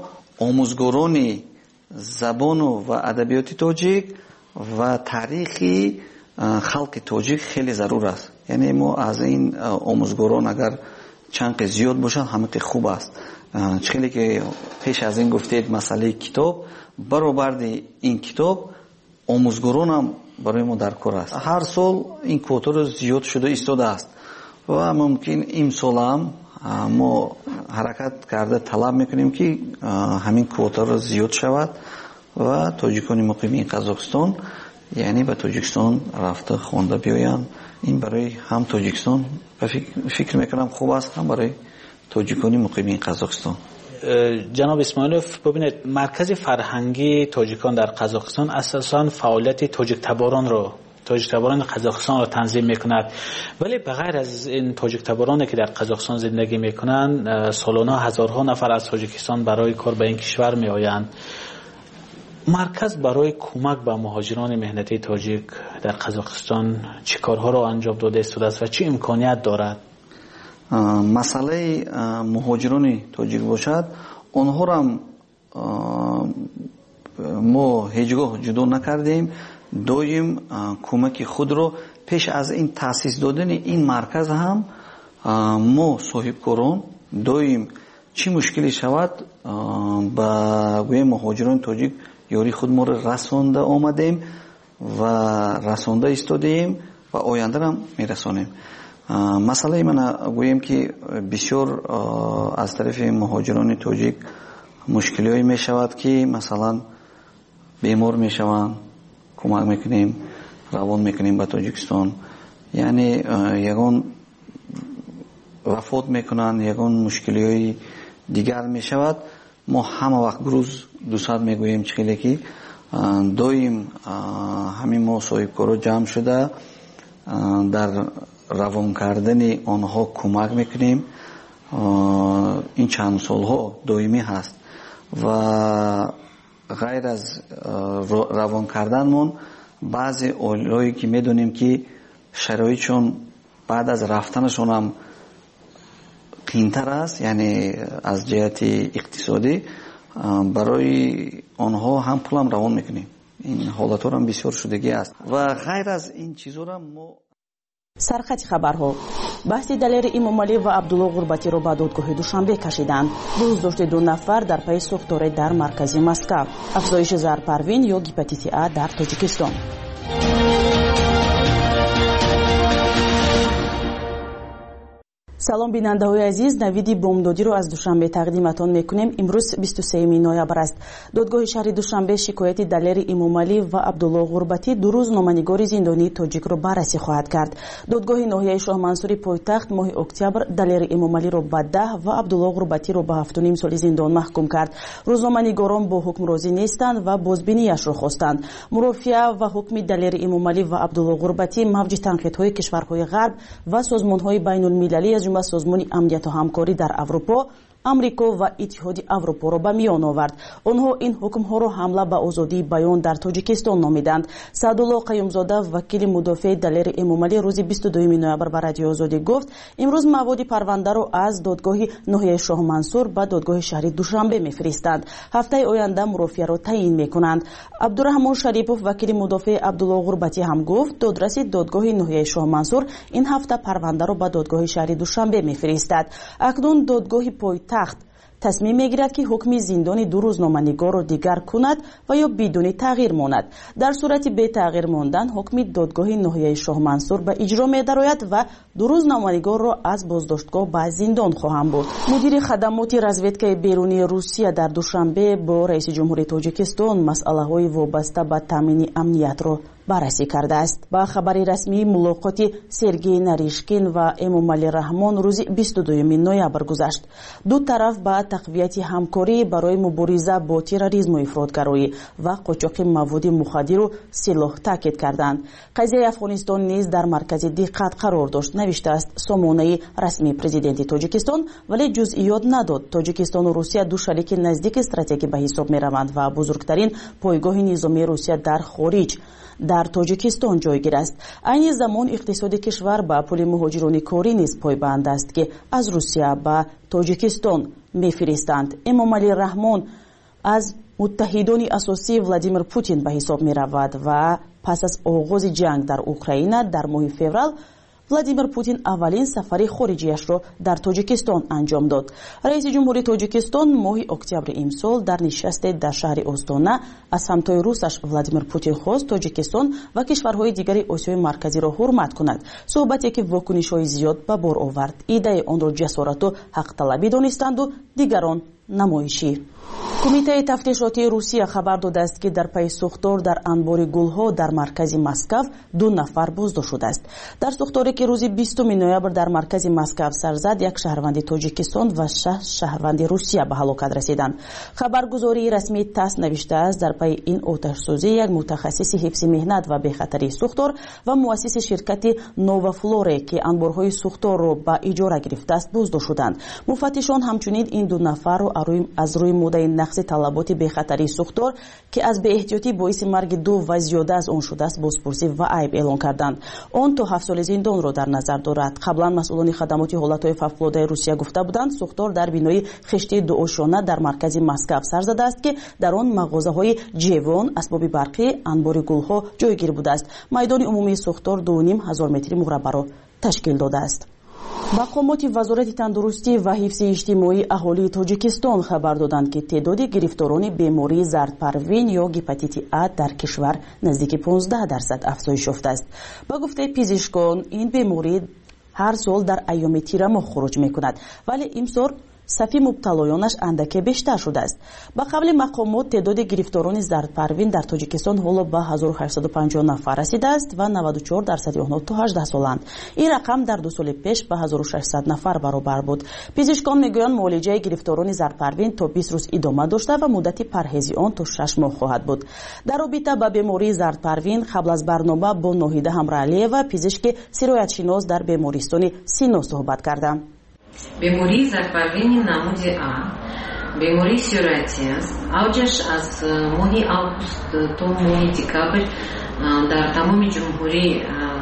آموزگاران زبان و ادبیات تاجیک و تاریخی خلق توجیک خیلی ضرور است. یعنی ما از این آموزگاران اگر چند زیاد باشن همه خوب است. خیلی که پیش از این گفتید مسئله کتاب، برآورد این کتاب آموزگاران هم برای ما در کار است. هر سال این کوتا زیاد شده ایستاده است و ممکن این سال هم ما حرکت کرده طلب میکنیم که همین کوتا را زیاد شود و تاجیکان مقیمی قزاقستان یعنی به تاجیکستان رفته خوانده بیاین. این برای هم تاجیکستان فکر میکنم خوب است، هم برای تاجیکان مقیمی قزاقستان. جناب اسماعیلوف، ببینید مرکز فرهنگی تاجیکان در قزاقستان اساساً فعالیت تاجیک تباران رو تاجیک تباران قزاقستان رو تنظیم میکند، ولی بغیر از این تاجیک تبارانی که در قزاقستان زندگی میکنند سالانه هزارها نفر از تاجیکستان برای کار به این کشور میآیند. مرکز برای کمک به مهاجران مهنتی تاجیک در قزاقستان چه کارها را انجام داده است و چه امکانیت دارد؟ مسئله مهاجران تاجیک باشد، آنها را ما هیچگاه جدا نکردیم. دویم کمک خود رو پیش از این تأسیس دادن این مرکز هم ما صاحبکاران دویم چی مشکلی شود با گوی مهاجران تاجیک یاری خود ما رو رسانده آمدیم و رسانده ایستادیم و آینده هم میرسانیم. مسئله من گویم که بسیار از طرف مهاجران تاجیک مشکلی هایی می شود که مثلا بیمار می شوند، کمک میکنیم، روان میکنیم به تاجیکستان، یعنی یگان وفات میکنن، یگان مشکلی های دیگر می شود. ما همه وقت گروز دوست میگوییم چخیلی که دویم همین ما صاحبکارا جمع شده در روان کردن آنها کمک میکنیم. این چند سال ها دویمی هست و غیر از روان کردنمون بعضی اولایی که میدونیم که شرایطشون بعد از رفتنشون هم قیمتر است، یعنی از جهت اقتصادی برای آنها هم پول هم روان میکنیم. این حالت ها هم بسیار شدگی است و غیر از این چیزها را ما سرخط خبرها بحثی دلیر امامعلی و عبدالله غربتی رو به دادگاه دوشنبه کشیدند. بازداشت دو نفر در پی سوختار در مرکز مسکو، افزایش زرپروین یا هپاتیت ا در تاجیکستان. салом бинандаҳои азиз, навиди бомбдодиро аз душанбе тақдиматон мекунем. имрӯз бисту сеюми ноябр аст. додгоҳи шаҳри душанбе шикояти далери имомалӣ ва абдулло ғурбатӣ ду рӯз номанигори зиндонии тоҷикро баррасӣ хоҳад кард. додгоҳи ноҳияи шоҳмансури пойтахт моҳи октябр далери имомалиро ба даҳ ва абдулло ғурбатиро ба ҳафту ним соли зиндон маҳкум кард. рӯзноманигорон бо ҳукм розӣ нестанд ва бозбиниашро хостанд. мурофиа ва ҳукми далери имомалӣ ва абдулло ғурбатӣ мавҷи танқидҳои кишварҳои ғарб ва созмонҳои байнулмилалӣ аз ҷумла созмони амнияту ҳамкорӣ дар аврупо, амрико ва иттиҳоди аврупоро ба миён овард. онҳо ин ҳукмҳоро ҳамла ба озодии баён дар тоҷикистон номиданд. саъдулло қаюмзода, вакили мудофиаи далери эмомалӣ, рӯзи бисту дуюми ноябр ба радиои озодӣ гуфт, имрӯз маводи парвандаро аз додгоҳи ноҳияи шоҳмансур ба додгоҳи шаҳри душанбе мефиристанд. ҳафтаи оянда мурофиаро таъин мекунанд. абдураҳмон шарипов, вакили мудофиаи абдулло ғурбатӣ ҳам гуфт, додраси додгоҳи ноҳияи шоҳмансур ин ҳафта парвандаро ба додгоҳи шаҳри душанбе мефиристад. акнун додгоҳи пойтахт тасмим мегирад ки ҳукми зиндони ду рӯзноманигорро дигар кунад ва ё бидуни тағйир монад. дар сурати бетағйир мондан ҳукми додгоҳи ноҳияи шоҳмансур ба иҷро медарояд ва ду рӯзноманигорро аз боздоштгоҳ ба зиндон хоҳанд бурд. мудири хадамоти разведкаи берунии Русия дар душанбе бо раиси ҷумҳури Тоҷикистон масъалаҳои вобаста ба таъмини амниятро баррасӣ кардааст. ба хабари расмии мулоқоти Сергей Наришкин ва Эмомали Раҳмон рӯзи бисту дуюми ноябр гузашт. ду тараф ба тақвияти ҳамкорӣ барои мубориза бо терроризму ифротгароӣ ва қочоқи маводи мухаддиру силоҳ таъкид карданд. қазияи Афғонистон низ дар маркази диққат қарор дошт, навиштааст сомонаи расмии президенти Тоҷикистон, вале ҷузъиёт надод. Тоҷикистону Русия ду шарики наздики стратегӣ ба ҳисоб мераванд ва бузургтарин пойгоҳи низомии Русия дар хориҷ дар Тоҷикистон ҷойгир аст. айни замон иқтисоди кишвар ба пули муҳоҷирони корӣ низ пойбанд аст ки аз Русия ба Тоҷикистон мефиристанд. Эмомали Раҳмон аз муттаҳидони асосии Владимир Путин ба ҳисоб меравад ва پس از آغاز جنگ در اوکراین در ماه فوریه ولادیمیر پوتین اولین سفر خارجیش را در تاجیکستان انجام داد. رئیس جمهوری تاجیکستان ماه اکتبر امسال در نشست در شهر استانا از همتای روسش ولادیمیر پوتین خواست تاجیکستان و کشورهای دیگر آسیای مرکزی را حرمت کند. صحبتی که واکنش‌های زیاد به بار آورد. ایده آن را جسارت و حق طلبی دانستند و دیگران نمایشی. کمیته تفتیشاتی روسیه خبر داده است که در پی سوختار در انبار گلها در مرکز مسکو دو نفر بازداشت شده است. در سوختاری که روز بیستم نوامبر در مرکز مسکو سر زد، یک شهروند تاجیکستان و شش شهروند روسیه به هلاکت رسیدند. خبرگزاری رسمی تاس نوشته است در پی این آتش‌سوزی یک متخصص حفظ مهنت و بخطری سوختار و مؤسس شرکت نووافلوره که انبارهای سوختار را به اجاره گرفته است بازداشت شدند. مفتشان همچنین این دو نفر را از روی مدعی نقض طلبات بخطری سوختار که از بی‌احتیاطی باعث مرگ دو و زیاده از آن شده است بازپرسی و عیب اعلان کردند. آن تا هفت سال زندان را در نظر دارد. قبلا مسئولان خدمات حالت‌های فوق‌العاده روسیه گفته بودند سوختار در بینای خشتی دو آشانه در مرکز مسکو سر زده است که در آن مغازه‌های جیوان، اسباب برقی، انبار گل‌ها جایگیر بوده است. میدان عمومی سوختار دو و نیم هزار متر مربع را تشکیل داده است. مقامات وزارت تندرستی و حفظ اجتماعی اهالی تاجیکستان خبر دادند که تعداد گرفتاران بیماری زردپروین یا هپاتیت ا در کشور نزدیک پانزده درصد افزایش یافته است. با گفته پزشکان این بیماری هر سال در ایام تیر ماه خروج می‌کند، ولی امسال صفی مبتلایانش اندکی بیشتر شده است. با قول مقامات تعداد گرفتاران زردپروین در تاجیکستان حالا به هزار و هشتصد و پنجاه نفر رسیده است و نود و چهار درصد آنها تا هجده سالند. این رقم در دو سال پیش به هزار و ششصد نفر برابر بود. پزشکان میگویند معالجه گرفتاران زردپروین تا بیست روز ادامه داشته و مدت پرهیزی آن تا شش ماه خواهد بود. در رابطه با بیماری زردپروین قبل از برنامه با ناهیده همرالیه و پزشک سرایتشناس در بیمارستان سینا صحبت کردند. بیماری زردپروین نمود آ بیماری سرایتی است. اوجش از ماه آگوست تا ماه دکامبر در تمام جمهوری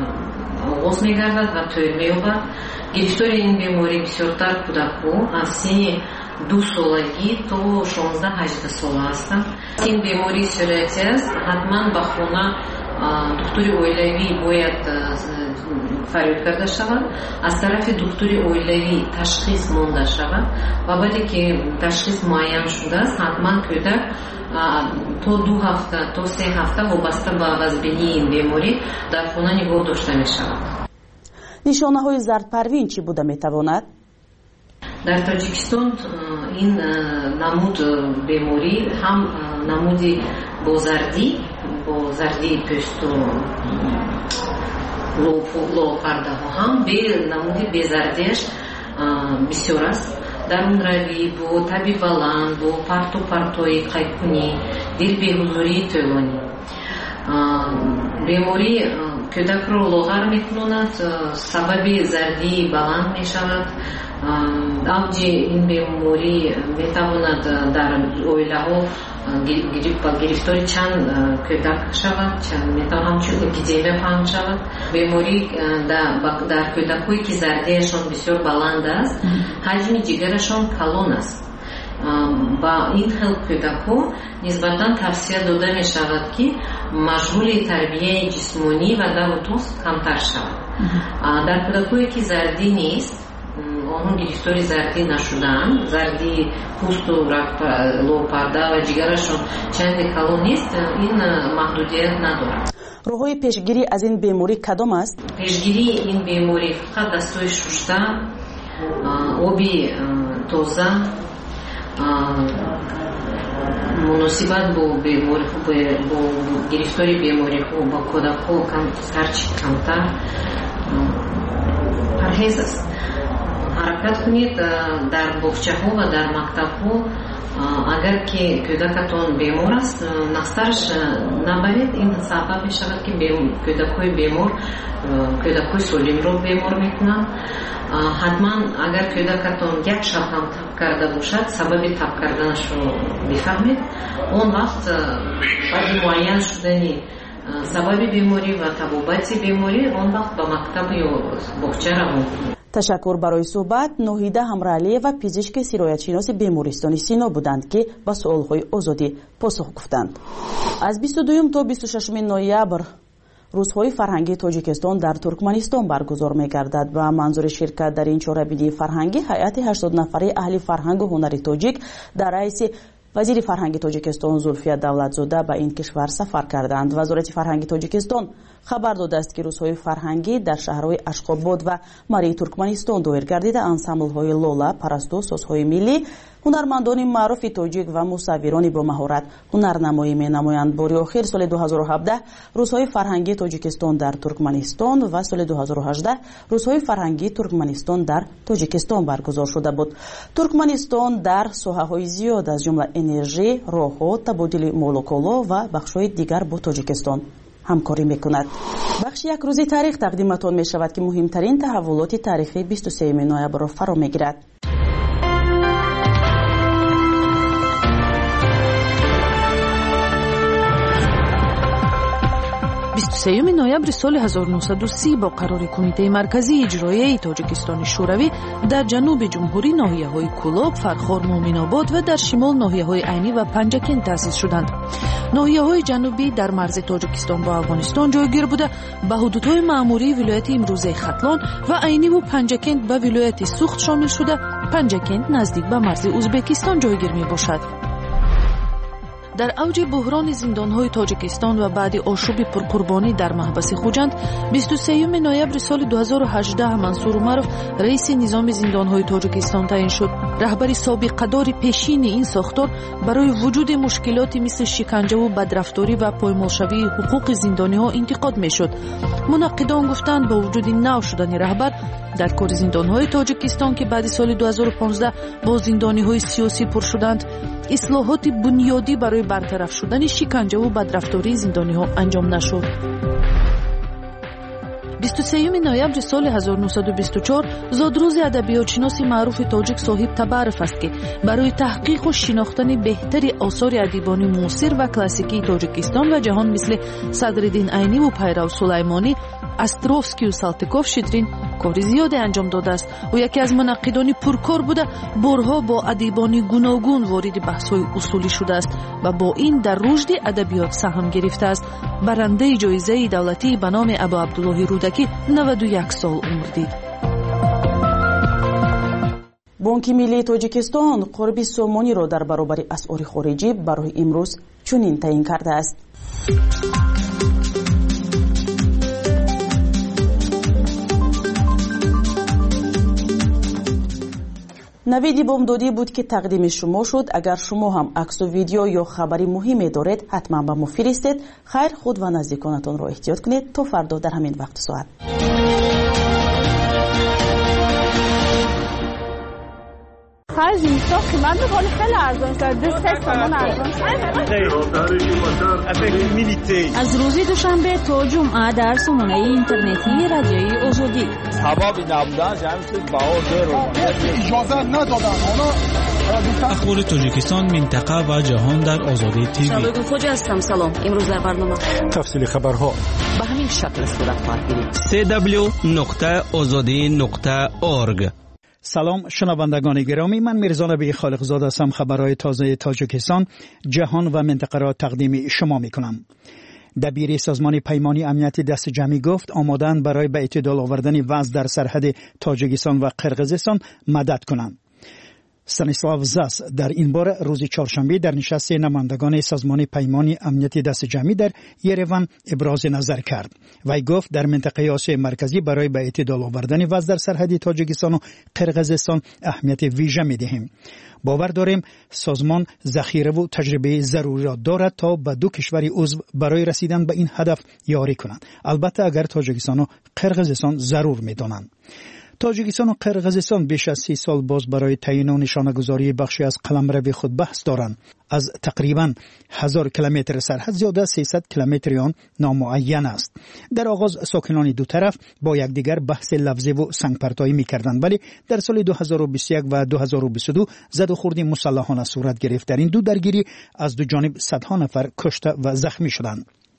آغاز می‌گردد و طول می‌یابد. گرفتار این بیماری بسیارتر کودک‌ها از سن دو سالگی تا شانزده هجده سال هستند. این بیماری سرایتی است. حتما به خانه دکتر اویلوی باید فریاد کرده شود. از طرف دکتر اویلوی تشخیص مانده شود و بعدی که تشخیص معین شده است حتما کودک تا دو هفته تا سه هفته وابسته به وضعیت این بیماری در خانه نگاه داشته می شود. نشانه های زردپروین چی بوده می تواند؟ در تاجیکستان این نمود بیماری هم نمودی با زردی با زردی پوست و لو پرده ها هم به نمودی به زردیش بسیار است. در اون روی با تبی بلند با پرتو پرتوی قیقونی دل بهوزوری طولانی بیماری کودک رو لاغر میکنند. سبب زردی بلند میشود. اوج این بیماری میتواند در اویله ها گرفتاری چند کودک شود، چند میتواند همچون اپیدمی پهن شود. بیماری در کودک هایی که زردیشان بسیار بلند است حجم جگرشان کلان است. با این خیل کودک ها نسبتا توصیه داده می شود که مشغول تربیه جسمانی و دوست کمتر شود. در کودک هایی که زردی نیست آنها گرفتار زردی نشدن، زردی پوست و لو پرده و جگرشون چند کلان نیست، این محدودیت ندارد. راه‌های پیشگیری از این بیماری کدام است؟ پیشگیری این بیماری فقط دستای شسته، آبی تازه، مناسبت با بیماری با گرفتاری بیماری ها با کودک ها کم هرچی کمتر پرهیز است. حرکت کنید در باغچه ها و در مکتب ها. اگر که کودکتون بیمار است نسترش نبرید. این سبب می شود که کودک های بیمار کودک های سالم رو بیمار میکنند. حتما اگر کودکتون یک شب هم تب کرده باشد سبب تب کردنش رو بفهمید. اون وقت بعد معین شدنی سبب بیماری و تبابت بیماری اون وقت به مکتب یا باغچه روان کنید. تشکر برای صحبت. ناهیده همرالی و پزشک سرایتشناس بیمارستان سینا بودند که به سوالهای آزادی پاسخ گفتند. از بیست و دوم تا بیست و ششم نوامبر روزهای فرهنگی تاجیکستان در ترکمنستان برگزار می‌گردد و منظور شرکت در این چهاربینی فرهنگی هیئت هشتاد نفره اهل فرهنگ و هنر تاجیک در رئیس وزیر فرهنگ تاجیکستان زلفیه دولتزاده به این کشور سفر کردند. وزارت فرهنگ تاجیکستان خبر داده است که روزهای فرهنگی در شهرهای اشخاباد و مری ترکمنستان دایر گردیده انسامبل‌های لولا، پرستو، سازهای ملی، هنرمندان معروف تاجیک و مصوران با مهارت هنرنمایی می‌نمایند. بار آخر سال دو هزار و هفده روزهای فرهنگی تاجیکستان در ترکمنستان و سال دو هزار و هجده روزهای فرهنگی ترکمنستان در تاجیکستان برگزار شده بود. ترکمنستان در ساحه‌های زیاد از جمله انرژی، راه‌ها، تبادل مال و کالا و بخش‌های دیگر با تاجیکستان همکاری میکند. بخش یک روزی تاریخ تقدیمتان می شود که مهمترین تحولات تاریخی بیست و سوم نوامبر را فرا میگیرد. بیست و سوم نوامبر سال هزار و نهصد و سی با قرار کمیته مرکزی اجرایی تاجیکستان شوروی در جنوب جمهوری ناحیه‌های کولاب، فرخار، مومن‌آباد و در شمال ناحیه‌های عینی و پنجکن تأسیس شدند. ناحیه‌های جنوبی در مرز تاجیکستان با افغانستان جایگیر بوده، به حدودهای معموری ولایت امروزه ختلان و عینی و پنجکن به ولایت سوخت شامل شده. پنجکن نزدیک به مرز ازبکستان جایگیر میباشد. در اوج بحران زندان‌های تاجیکستان و بعد آشوب پرقربانی در محبس خوجند، بیست و سوم نوامبر سال دو هزار و هجده منصور عمرов رئیس نظام زندان‌های تاجیکستان تعیین شد. رهبری سابقه‌دار پیشین این ساختار برای وجود مشکلاتی مثل شکنجه و بدرفتاری و پایمالشوی حقوق زندانی‌ها انتقاد می‌شد. منقدان گفتند با وجود نو شدن رهبر در کار زندان‌های تاجیکستان که بعد سال دو هزار و پانزده با زندانی‌های سیاسی پر شدند، اصلاحات بنیادی برای برطرف شدن شکنجه و بدرفتاری زندانی‌ها انجام نشد. بیست و سوم نوامبر سال هزار و نهصد و بیست و چهار زادروز ادبیاتشناس معروف تاجیک صاحب تبرف است که برای تحقیق و شناختن بهتر آثار ادیبانی معاصر و کلاسیکی تاجیکستان و جهان مثل صدرالدین عینی و پیرو سلیمانی، استروفسکی و سالتیکوف شیدرین کار زیادی انجام داده است و یکی از منقدان پرکار بوده. بارها با ادیبان گوناگون وارد بحث‌های اصولی شده است و با این در رشد ادبیات سهم گرفته است. برنده جایزه دولتی به نام ابا عبدالله رودکی نود و یک سال عمر دید. بانک ملی تاجیکستان قرب سومانی را در برابر اسعار خارجی برای امروز چنین تعیین کرده است. نوید بامدادی بود که تقدیم شما شد. اگر شما هم عکس و ویدیو یا خبری مهمی دارید حتما به ما فرستید. خیر، خود و نزدیکانتان را احتیاط کنید. تا فردا در همین وقت ساعت. خرج میشه قیمت بخوری خیلی ارزان شد. دو سه تومن ارزان شد. از روز دوشنبه تا جمعه در سامانه اینترنتی رادیوی آزادی سبابی نبودن جمعیت باور رو اجازه ندادن. اخبار تاجیکستان، منطقه و جهان در آزادی تیوی. شبکه خوجا هستم. سلام. امروز در برنامه تفصیل خبرها به همین شکل صورت خواهد گرفت. سی دبلیو نقطه آزادی نقطه اورگ. سلام شنوندگان گرامی، من میرزا نبی خالقزاده هستم. خبرهای تازه تاجیکستان، جهان و منطقه را تقدیم شما میکنم. دبیر سازمان پیمانی امنیتی دست جمعی گفت آماده‌اند برای به اعتدال آوردن وضع در سرحد تاجیکستان و قرقیزستان مدد کنند. استانیسلاو زاس در این باره روز چهارشنبه در نشست نمایندگان سازمان پیمانی امنیتی دست جمعی در یروان ابراز نظر کرد. وی گفت در منطقه آسیای مرکزی برای به اعتدال آوردن وضع در سرحد تاجیکستان و قرقیزستان اهمیت ویژه می‌دهیم. باور داریم سازمان ذخیره و تجربه ضروری را دارد تا به دو کشور عضو برای رسیدن به این هدف یاری کنند، البته اگر تاجیکستان و قرقیزستان ضرور می‌دانند. تاجیکستان و قرقیزستان بیش از سی سال باز برای تعیین و نشانه‌گذاری بخشی از قلمرو خود بحث دارند. از تقریباً هزار کیلومتر سرحد زیاده از سیصد کیلومتر آن نامعین است. در آغاز ساکنان دو طرف با یکدیگر بحث لفظی و سنگپرتایی می‌کردند، ولی در سال دو هزار و بیست و یک و دو هزار و بیست و دو زد و خورد مسلحانه صورت گرفت. در این دو درگیری از دو جانب صدها نفر کشته و زخمی شدند.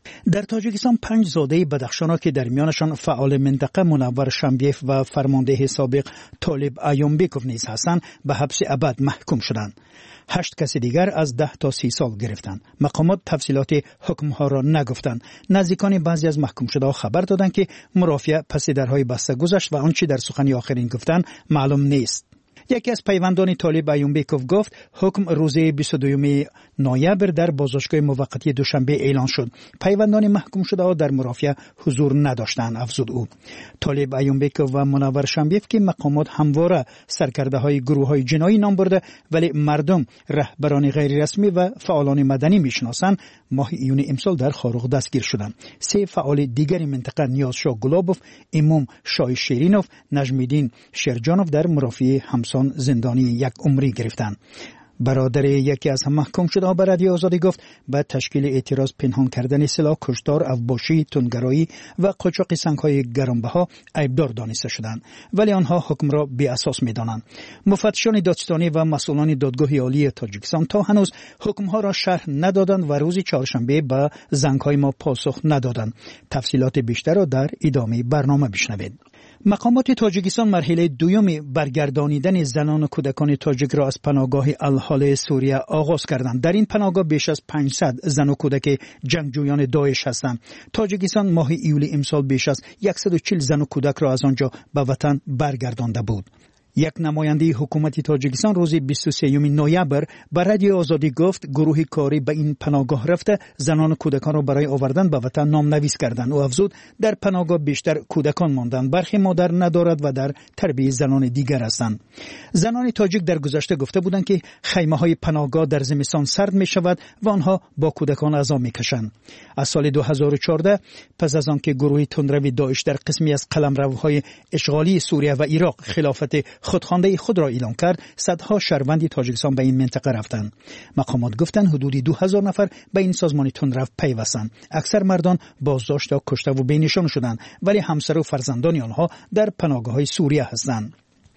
در تاجیکستان پنج زاده بدخشان که در میانشان فعال منطقه منور شنبیف و فرمانده سابق طالب ایومبکوف نیز هستند به حبس ابد محکوم شدند. هشت کس دیگر از ده تا سی سال گرفتند. مقامات تفصیلات حکم ها را نگفتند. نزدیکان بعضی از محکوم شده ها خبر دادند که مرافعه پس درهای بسته گذشت و آنچه در سخن آخرین گفتند معلوم نیست. یکی از پیوندان طالب ایومبکوف گفت حکم روز بیست و دوم نوامبر در بازداشتگاه موقتی دوشنبه اعلان شد. پیوندان محکوم شده ها در مرافعه حضور نداشتند، افزود او. طالب ایومبکوف و منور شنبیف که مقامات همواره سرکرده های گروه های جنایی نام برده ولی مردم رهبران غیر رسمی و فعالان مدنی میشناسند، ماه ایون امسال در خاروق دستگیر شدند. سه فعال دیگری منطقه نیازشاه گلابوف، امام شاه شیرینوف، نجمیدین شرجانوف در مرافعه همسان زندانی یک عمری گرفتند. برادر یکی از هم محکوم شده به رادیو آزادی گفت به تشکیل اعتراض پنهان کردن سلاح، کشتار، افباشی، تندگرایی و قاچاق سنگ‌های گرانبها ایبدار دانسته شدند، ولی آنها حکم را بی اساس می‌دانند. مفتشان دادستانی و مسئولان دادگاه عالی تاجیکستان تا هنوز حکم‌ها را شرح ندادند و روز چهارشنبه به زنگ‌های ما پاسخ ندادند. تفصیلات بیشتر را در ادامه برنامه بشنوید. مقامات تاجیکستان مرحله دوم برگردانیدن زنان و کودکان تاجیک را از پناهگاه الحال سوریه آغاز کردند. در این پناهگاه بیش از پانصد زن و کودک جنگجویان داعش هستند. تاجیکستان ماه ایول امسال بیش از صد و چهل زن و کودک را از آنجا به وطن برگردانده بود. یک نماینده حکومت تاجیکستان روز بیست و سوم نوامبر به رادیو آزادی گفت گروه کاری به این پناهگاه رفته زنان و کودکان را برای آوردن به وطن نام نویس کردند. او افزود در پناهگاه بیشتر کودکان ماندند، برخی مادر ندارد و در تربیت زنان دیگر هستند. زنان تاجیک در گذشته گفته بودند که خیمه های پناهگاه در زمستان سرد می شود و آنها با کودکان عزا می کشند. از سال دو هزار و چهارده پس از آنکه گروه تندروی داعش در قسمی از قلمروهای اشغالی سوریه و عراق خلافت خودخوانده خود را اعلام کرد، صدها شهروند تاجیکستان به این منطقه رفتند. مقامات گفتند حدود دو هزار نفر به این سازمان تندرو پیوستند. اکثر مردان بازداشت یا کشته و بینشان شدند، ولی همسر و فرزندان آنها در پناهگاه‌های سوریه هستند.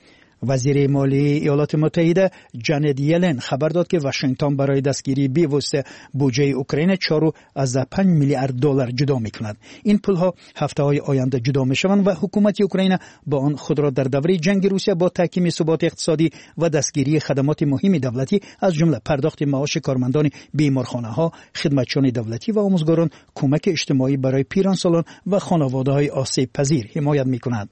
وزیر مالی ایالات متحده جانت یلن خبر داد که واشنگتن برای دستگیری بی‌واسطه بودجه اوکراین چهار و پنج میلیارد دلار جدا می‌کند. این پول‌ها هفته‌های آینده جدا می‌شوند و حکومت اوکراین با آن خود را در دوره جنگ روسیه با تحکیم ثبات اقتصادی و دستگیری خدمات مهم دولتی از جمله پرداخت معاش کارمندان بیمارخانه‌ها، خدمتچیان دولتی و آموزگاران، کمک اجتماعی برای پیرانسالان و خانواده‌های آسیب پذیر حمایت می‌کند.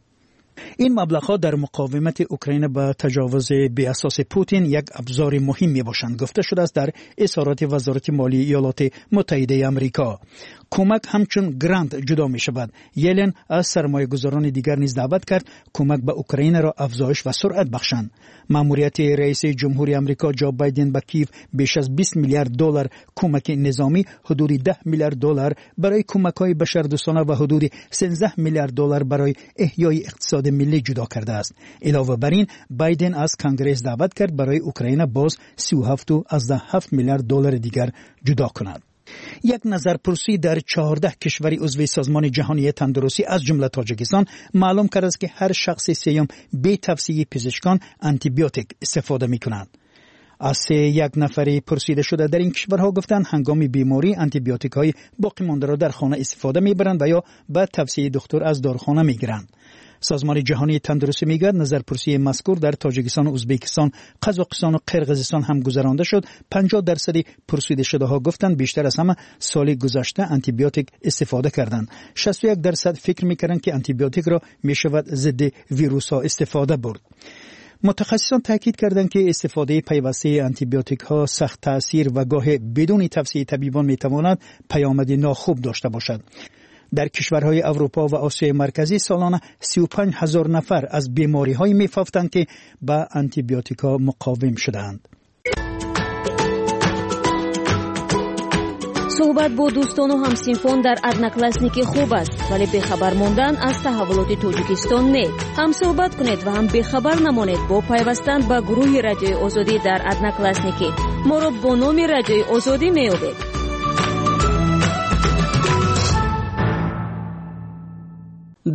این مبلغ‌ها در مقاومت اوکراین به تجاوز بی اساس پوتین یک ابزار مهم می‌باشند، گفته شده است در اظهارات وزارت مالی ایالات متحده آمریکا. کمک همچون گرانت جدا می شود. یلن از سرمایه گذاران دیگر نیز دعوت کرد کمک به اوکراین را افزایش و سرعت بخشند. مأموریت رئیس جمهوری آمریکا جو بایدن به کیف بیش از بیست میلیارد دلار کمک نظامی، حدود ده میلیارد دلار برای کمک‌های بشردوستانه و حدود سیزده میلیارد دلار برای احیای اقتصاد ملی جدا کرده است. علاوه بر این بایدن از کنگره دعوت کرد برای اوکراین باز سی و هفت و از هفت میلیارد دلار دیگر جدا کند. یک نظرپرسی در چهارده کشور عضو سازمان جهانی تندرستی از جمله تاجیکستان معلوم کرده است که هر شخص سیوم به توصیه پزشکان آنتی بیوتیک استفاده می‌کنند. از سه یک نفری پرسیده شده در این کشورها گفتند هنگام بیماری آنتی بیوتیک‌های باقی مانده را در خانه استفاده می‌برند و یا به توصیه دکتر از داروخانه می‌گیرند. سازمان جهانی تندرستی میگوید نظرپرسی مذکور در تاجیکستان و ازبکستان، قزاقستان و قرقیزستان هم گذرانده شد. پنجاه درصد پرسیده شده ها گفتند بیشتر از همه سال گذشته آنتی بیوتیک استفاده کردند. شصت و یک درصد فکر میکردند که آنتی بیوتیک را میشود ضد ویروس ها استفاده برد. متخصصان تاکید کردند که استفاده پیوسته آنتی بیوتیک ها سخت تاثیر و گاه بدون توصیه طبیبان میتواند پیامد ناخوب داشته باشد. در کشورهای اروپا و آسیای مرکزی سالانه سی و پنج هزار نفر از بیماری‌های می‌افتند که با آنتی بیوتیکا مقاوم شده‌اند. صحبت با دوستان و همسینفان در ادناکلاسنیکی خوب است، ولی بخبر ماندن از تحولات تاجیکستان نه. هم صحبت کنید و هم بخبر نمانید با پیوستن به گروه رادیوی آزادی در ادناکلاسنیکی. ما را با نام رادیوی آزادی می‌یابید.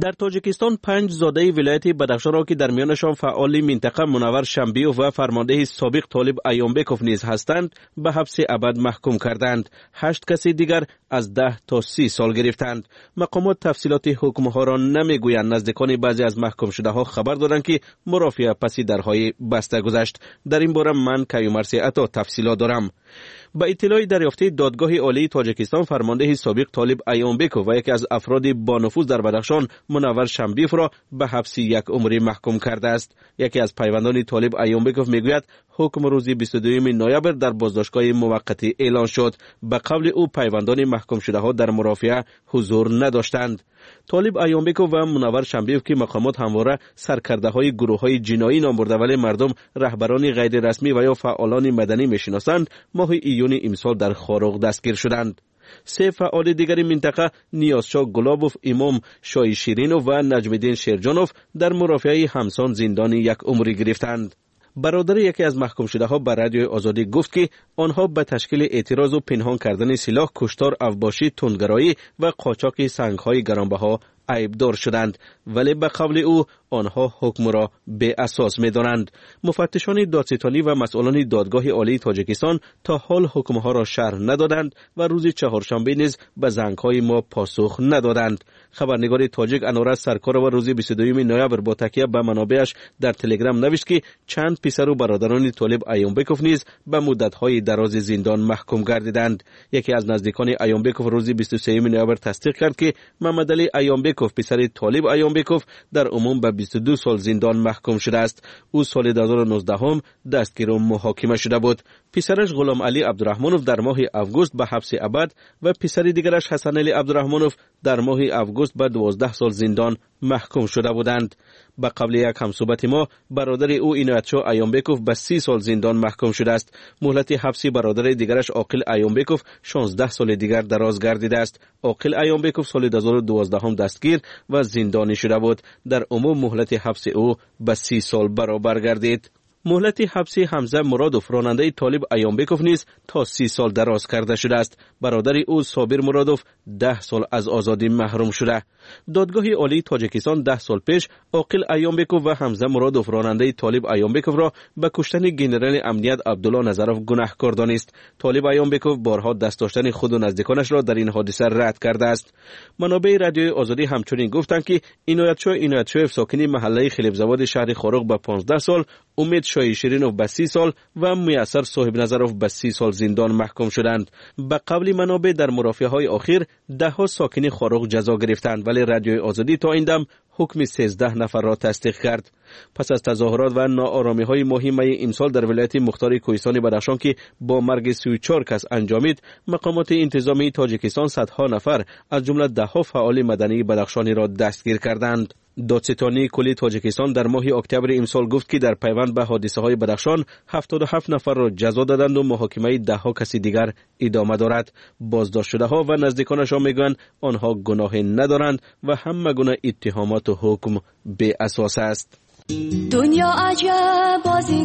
در تاجیکستان پنج زاده ولایت بدخشان را که در میانشان فعال منطقه منور شنبیوف و فرمانده سابق طالب ایامبکوف نیز هستند به حبس ابد محکوم کردند. هشت کسی دیگر از ده تا سی سال گرفتند. مقامات تفصیلات حکم ها را نمیگویند. نزدیکان بعضی از محکوم شده ها خبر دادند که مرافعه پسی درهای بسته گذشت. در این باره من کیومرسی عطا تفصیلات دارم. با اطلاع دریافته دادگاه عالی تاجیکستان، فرمانده سابق طالب ایامبکوف و یکی از افراد با نفوذ در بدخشان منور شنبیوف را به حبس یک عمری محکوم کرده است. یکی از پیوندان طالب ایامبکوف میگوید حکم روز بیست و دوم نوامبر در بازداشتگاه موقتی اعلان شد. به قول او پیوندان محکوم شده ها در مرافعه حضور نداشتند. طالب ایامبکوف و منور شنبیوف که مقامات همواره سرکرده های گروه های جنایی نام برده ولی مردم رهبران غیر رسمی و یا فعالان مدنی میشناسند، ماه ایون امسال در خاروق دستگیر شدند. سه فعال دیگر منطقه نیازشاه گلابوف، امام شاه شیرینوف و نجم الدین شیرجانوف در مرافعه همسان زندان یک عمری گرفتند. برادر یکی از محکوم شده ها به رادیو آزادی گفت که آنها به تشکیل اعتراض و پنهان کردن سلاح، کشتار، افباشی، تندگرایی و قاچاق سنگ‌های گرانبها عیبدار شدند، ولی به قول او آنها حکم را به اساس می‌دانند. مفتشان دادستانی و مسئولان دادگاه عالی تاجیکستان تا حال حکمها را شرح ندادند و روز چهارشنبه نیز به زنگ‌های ما پاسخ ندادند. خبرنگار تاجیک انوره سرکار و روز بیست و دوم نوامبر با تکیه به منابعش در تلگرام نوشت که چند پسر و برادران طالب ایامبکوف نیز به مدت‌های دراز زندان محکوم گردیدند. یکی از نزدیکان ایامبکوف روز بیست و سوم نوامبر تصدیق کرد که محمد علی ایامبکوف پسر طالب ایامبکوف در عموم به بیست و دو سال زندان محکوم شده است. او سال دو هزار و نوزده هم دستگیر و محاکمه شده بود. پسرش غلام علی عبدالرحمنوف در ماه اوگوست به حبس ابد و پسر دیگرش حسن علی عبدالرحمنوف در ماه اوگوست به دوازده سال زندان محکوم شده بودند. به قبل یک همصحبت ما برادر او عنایتشاه ایامبکوف به سی سال زندان محکوم شده است. مهلت حبس برادر دیگرش عاقل ایامبکوف شانزده سال دیگر دراز گردیده است. عاقل ایامبکوف سال دو هزار و دوازده هم دستگیر و زندانی شده بود. در عموم مهلت حبس او به سی سال برابر گردید. مهلت حبس حمزه مرادوف راننده طالب ایامبکوف نیز تا سی سال دراز کرده شده است. برادر او صابر مرادوف ده سال از آزادی محروم شده. دادگاه عالی تاجیکستان ده سال پیش عاقل ایامبکوف و حمزه مرادوف راننده طالب ایامبکوف را به کشتن ژنرال امنیت عبدالله نظروف گناهکار دانست. طالب ایامبکوف بارها دست داشتن خود و نزدیکانش را در این حادثه رد کرده است. منابع رادیو آزادی همچنین گفتند که عنایتشاه عنایتشاه ساکن محله خلیفزاد شهر خاروق به پانزده سال، امید شاه شیرینوف به سی سال و میسر صاحب نظروف به سی سال زندان محکوم شدند. به قول منابع در مرافعه های اخیر ده ها ساکن خاروق جزا گرفتند، ولی رادیو آزادی تا این دم حکم سیزده نفر را تصدیق کرد. پس از تظاهرات و ناآرامی های مهم امسال در ولایت مختار کوهستان بدخشان که با مرگ سی و چهار کس انجامید، مقامات انتظامی تاجیکستان صدها نفر از جمله ده ها فعال مدنی بدخشانی را دستگیر کردند. دادستانی کلی تاجیکستان در ماه اکتبر امسال گفت که در پیوند به حادثه های بدخشان هفتاد و هفت نفر را جزا دادند و محاکمه ده ها کسی دیگر ادامه دارد. بازداشت شده ها و نزدیکانشان میگویند آنها گناه ندارند و همه گونه اتهامات و حکم بی اساس است. دنیا عجب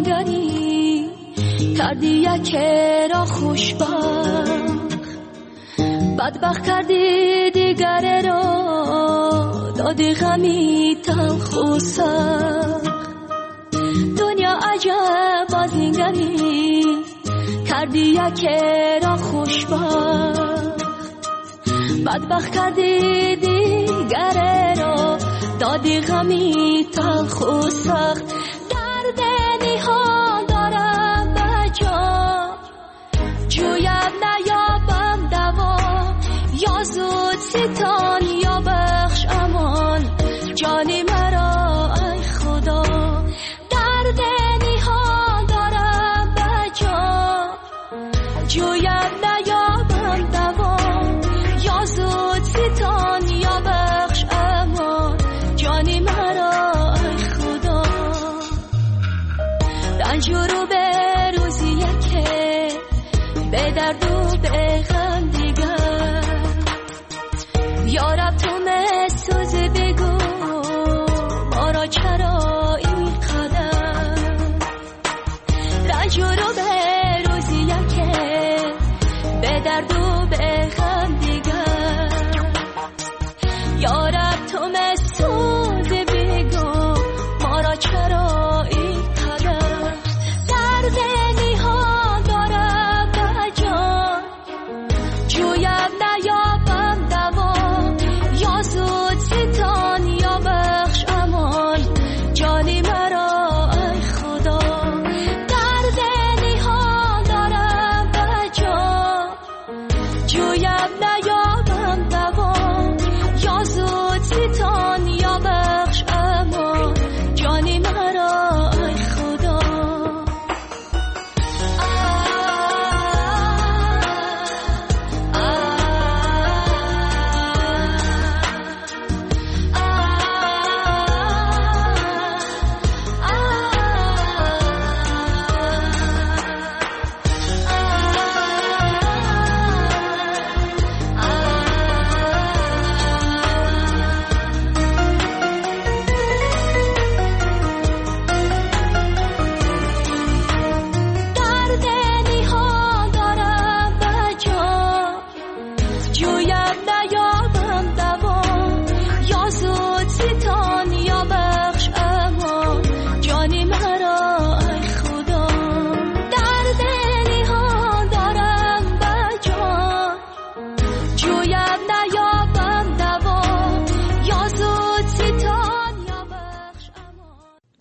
بازیگری کردی یک را خوشبخت، بدبخت کردی دیگر را دادی غمی تلخ و سخت. دنیا عجب بازیگری کردی یک را خوشبخت، بدبخت کردی دیگر را دادی غمی تلخ و سخت. درد نهان دارم به جان، جویم نیابم دوا، یا زود ستان یا بخش امان جانی مرا ای خدا. درد نهان دارم به جان، جویم نیابم دوا، یا زود ستان یا بخش امان جانی مرا ای خدا. رنج رو به روزی که به درد و به غم دیگر، یارب تو مسوز بگو ما را چرا این قدر. رنج رو به روزی که به درد و به غم دیگر، یارب تو مسوز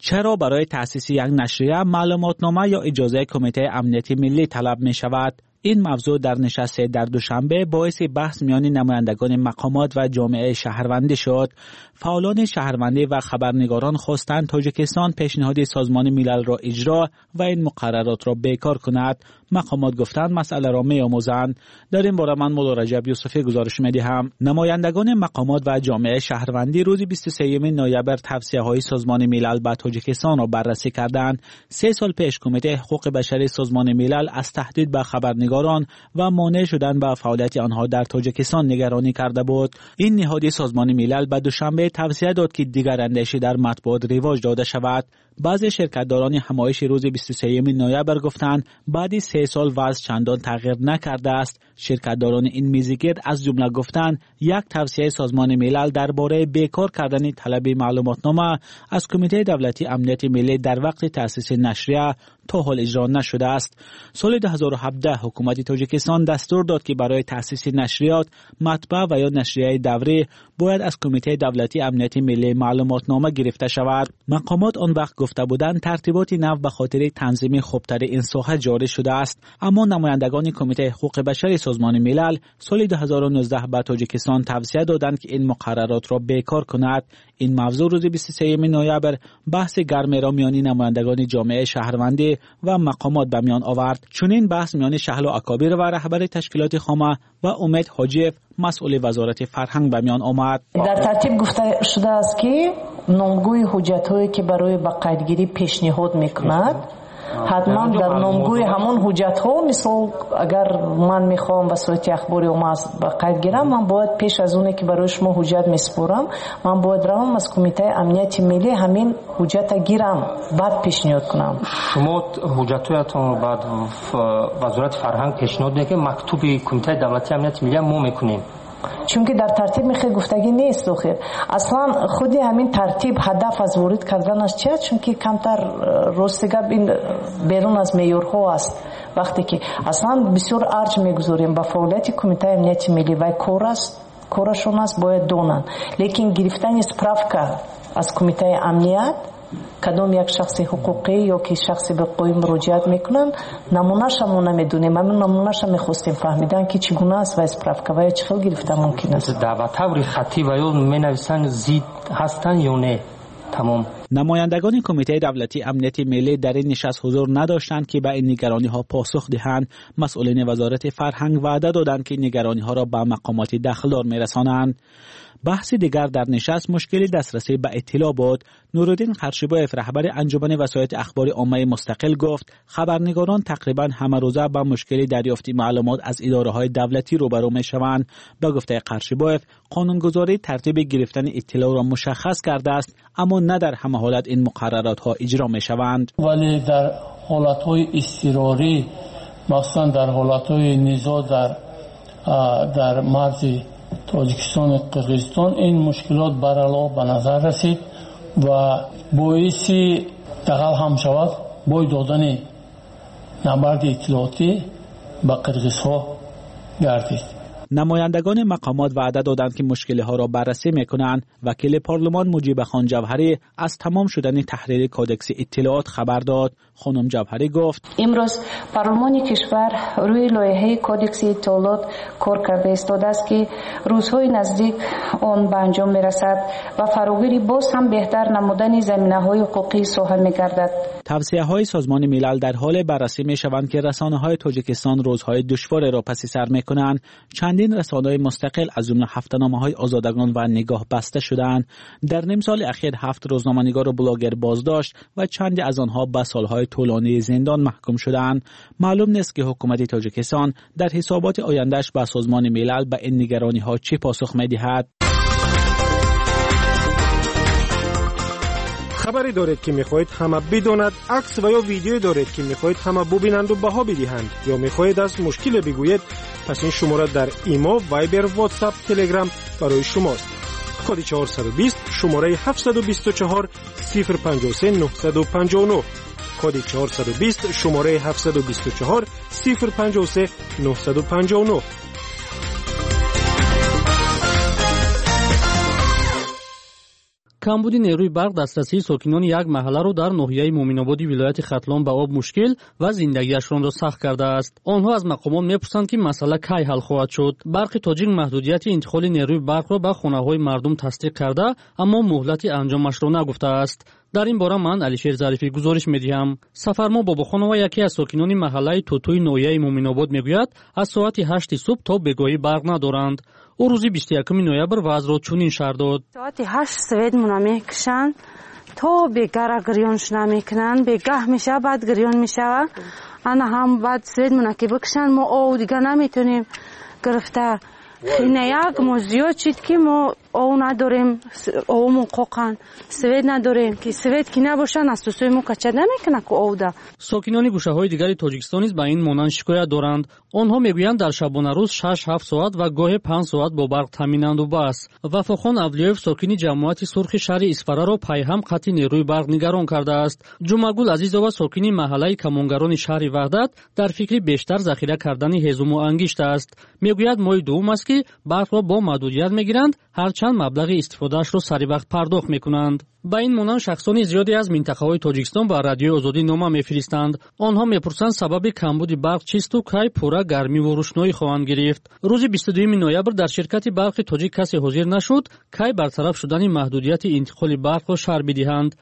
چرا برای تأسیس یک نشریه معلوماتنامه یا اجازه کمیته امنیتی ملی طلب می شود؟ این موضوع در نشست در دوشنبه باعث بحث میان نمایندگان مقامات و جامعه شهروندی شد. فعالان شهروندی و خبرنگاران خواستند تاجیکستان پیشنهاد سازمان ملل را اجرا و این مقررات را بیکار کند. مقامات گفتند مسئله را می‌آموزند. در این باره من مولا رجب یوسفی گزارش می‌دهم. نمایندگان مقامات و جامعه شهروندی روز بیست و سوم نوامبر توصیه‌های سازمان ملل به تاجیکستان را بررسی کردند. سه سال پیش کمیته حقوق بشری سازمان ملل از تهدید به خبرنگاران و مانع شدن به فعالیت آنها در تاجیکستان نگرانی کرده بود. این نهاد سازمان ملل به دوشنبه توصیه داد که دیگر اندیشه در مطبوعات رواج داده شود. بعضی شرکتداران همایش روز بیست و سوم نوامبر گفتند بعد سه سال وضع چندان تغییر نکرده است. شرکتداران این میزگرد از جمله گفتند یک توصیه سازمان ملل درباره بیکار کردن طلب معلوماتنامه از کمیته دولتی امنیت ملی در وقت تأسیس نشریه تا حال اجرا نشده است. سال دو هزار و هفده حکومت تاجیکستان دستور داد که برای تأسیس نشریات، مطبع و یا نشریه دوری باید از کمیته دولتی امنیت ملی معلوماتنامه گرفته شود. مقامات آن وقت گفته بودند ترتیبات نو به خاطر تنظیم خوبتر این ساحه جاری شده است، اما نمایندگان کمیته حقوق بشری سازمان ملل سال دو هزار و نوزده به تاجیکستان توصیه دادند که این مقررات را بیکار کند. این موضوع روز بیست و سوم نوامبر بحث گرمی را میان نمایندگان جامعه شهروندی و مقامات به میان آورد. چنین بحث میان شهلا اکابر و رهبر تشکیلات خامه و امید حاجیف مسئول وزارت فرهنگ به میان آمد. در ترتیب گفته شده است که نامگوی حجت‌هایی که برای به قیدگیری پیشنهاد میکند حتما در نامگوی همون حجت ها، مثل اگر من میخوام وسایت اخباری و به قید گیرم، من باید پیش از اونه که برای شما حجت میسپورم من باید روم از کمیته امنیت ملی همین حجت گیرم بعد پیشنهاد کنم. شما حجتاتون رو بعد وزارت فرهنگ پیشنهاد میده که مکتوبی کمیته دولتی امنیت ملی ما میکنیم، چون که در ترتیب میخواد گفتگی نیست. آخر اصلا خودی همین ترتیب هدف از وارد کردنش چیه؟ چون که کمتر رستگاب این بیرون از معیارها است. وقتی که اصلا بسیار ارج میگذاریم با فعالیت کمیته امنیت ملی و کار است، کارشون است باید دونن، لیکن گرفتن اسپرافکا از کمیته امنیت کدام یک شخص حقوقی یا که شخصی به قوی مراجعت میکنن نمونهش هم نمیدونیم. همون نمونهش هم میخواستیم فهمیدن که چگونه است و اسپرافکا و چه خیلی گرفته ممکن است. دعوت طور خطی و یا مینویسن زید هستن یا نه. تمام نمایندگان کمیته دولتی امنیت ملی در این نشست حضور نداشتند که به این نگرانی ها پاسخ دهند. مسئولین وزارت فرهنگ وعده دادند که نگرانی ها را به مقامات دخلدار میرسانند. بحث دیگر در نشست مشکل دسترسی به اطلاع بود. نورالدین قرشیبایف رهبر انجمن وسایط اخبار عامه مستقل گفت خبرنگاران تقریبا همه روزه با مشکل دریافت معلومات از اداره‌های دولتی روبرو می‌شوند. به گفته قرشیبایف قانونگذاری ترتیب گرفتن اطلاع را مشخص کرده است، اما نه در همه حالت این مقررات ها اجرا می‌شوند. ولی در حالت‌های اضطراری، مثلا در حالت‌های نزاع در در مرز تاجیکستان و قرقیزستان این مشکلات برعلاوه به نظر رسید و باعث دخل هم شود بای دادن نبرد اطلاعاتی به قرقیزها گردید. نمایندگان مقامات وعده دادند که مشکل ها را بررسی میکنند. وکیل پارلمان مجیب خان جوهری از تمام شدن تحریر کودکس اطلاعات خبر داد. خانم جوهری گفت امروز پارلمان کشور روی لایحه کودکس اطلاعات کار کرده ایستاده است که روزهای نزدیک آن به انجام میرسد و فراگیری باز هم بهتر نمودن زمینه‌های حقوقی ساحه میگردد. توصیه‌های سازمان ملل در حال بررسی میشوند که رسانه‌های تاجیکستان روزهای دشوار را پس سر میکنند. چندین رسانه‌های مستقل از جمله هفته‌نامه‌های آزادگان و نگاه بسته شدند. در نیم سال اخیر هفت روزنامه‌نگار و بلاگر بازداشت و چندی از آنها به سالهای طولانی زندان محکوم شدند. معلوم نیست که حکومت تاجیکستان در حسابات آینده‌اش به سازمان ملل به این نگرانی‌ها چه پاسخ می‌دهد. خبری دارید که میخواهید همه بداند، عکس و یا ویدیو دارید که میخواهید همه ببینند و بها بدهند، یا میخواهید از مشکل بگویید، پس این شماره در ایما، وایبر، واتساپ، تلگرام برای شماست. کد چهارصد و بیست شماره هفتصد و بیست و چهار صفر پنجاه و سه نهصد و پنجاه و نه. کد چهارصد و بیست شماره هفتصد و بیست و چهار صفر پنجاه و سه نهصد و پنجاه و نه. камбуди нерӯи барқ дастрасии сокинони як маҳалларо дар ноҳияи муъминободи вилояти хатлон ба об мушкил ва зиндагиашонро сахт кардааст. онҳо аз мақомот мепурсанд ки масъала кай ҳал хоҳад шуд. барқи тоҷик маҳдудияти интиқоли нерӯи барқро ба хонаҳои мардум тасдиқ карда, аммо муҳлати анҷомашро нагуфтааст. дар ин бора ман алишер зарифӣ гузориш медиҳам. сафармо бобохонова яке аз сокинони маҳаллаи тутӯи ноҳияи муъминобод мегӯяд, аз соати ҳашти субҳ то бегоҳӣ барқ надоранд. ӯ рӯзи бисту якуми ноябр вазъро чунин шарҳ дод. соати ҳашт свет муна мекушанд, то бегара гирёнш намекунанд, бегаҳ мешава, баъд гирён мешава. ана ҳам баъд свет муна ки бикушанд, мо ов дига наметонем гирифта. хина як мо зиёд шид ки мо ов надорем, овмон қоқан, свет надорем, ки свет ки набоша насосои мо кача намекунад ку овда. сокинони гӯшаҳои дигари тоҷикистон низ ба ин монанд шикоят доранд. онҳо мегӯянд дар шабонарӯз шаш ҳафт соат ва гоҳе панҷ соат бо барқ таъминанду бас. вафохон авлиёев сокини ҷамоати сурхи шаҳри исфараро пайҳам қатъи нерӯи барқ нигарон кардааст. ҷумагул азизова сокини маҳаллаи камонгарони шаҳри ваҳдат дар фикри бештар захира кардани ҳезуму ангишт аст. мегӯяд моҳи дуввум аст ки барқро бо маҳдудият мегиранд, ҳарчанд маблағи истифодаашро саривақт пардохт мекунанд. ба ин монанд шахсони зиёде аз минтақаҳои тоҷикистон ба радиои озодӣ нома мефиристанд. онҳо мепурсанд сабаби камбуди барқ чисту кай пурра гармиву рӯшноӣ хоҳанд гирифт. рӯзи бисту дуюми ноябр дар ширкати барқи тоҷик касе ҳозир нашуд, кай бартараф шудани маҳдудияти интиқоли барқро шарҳ бидиҳанд.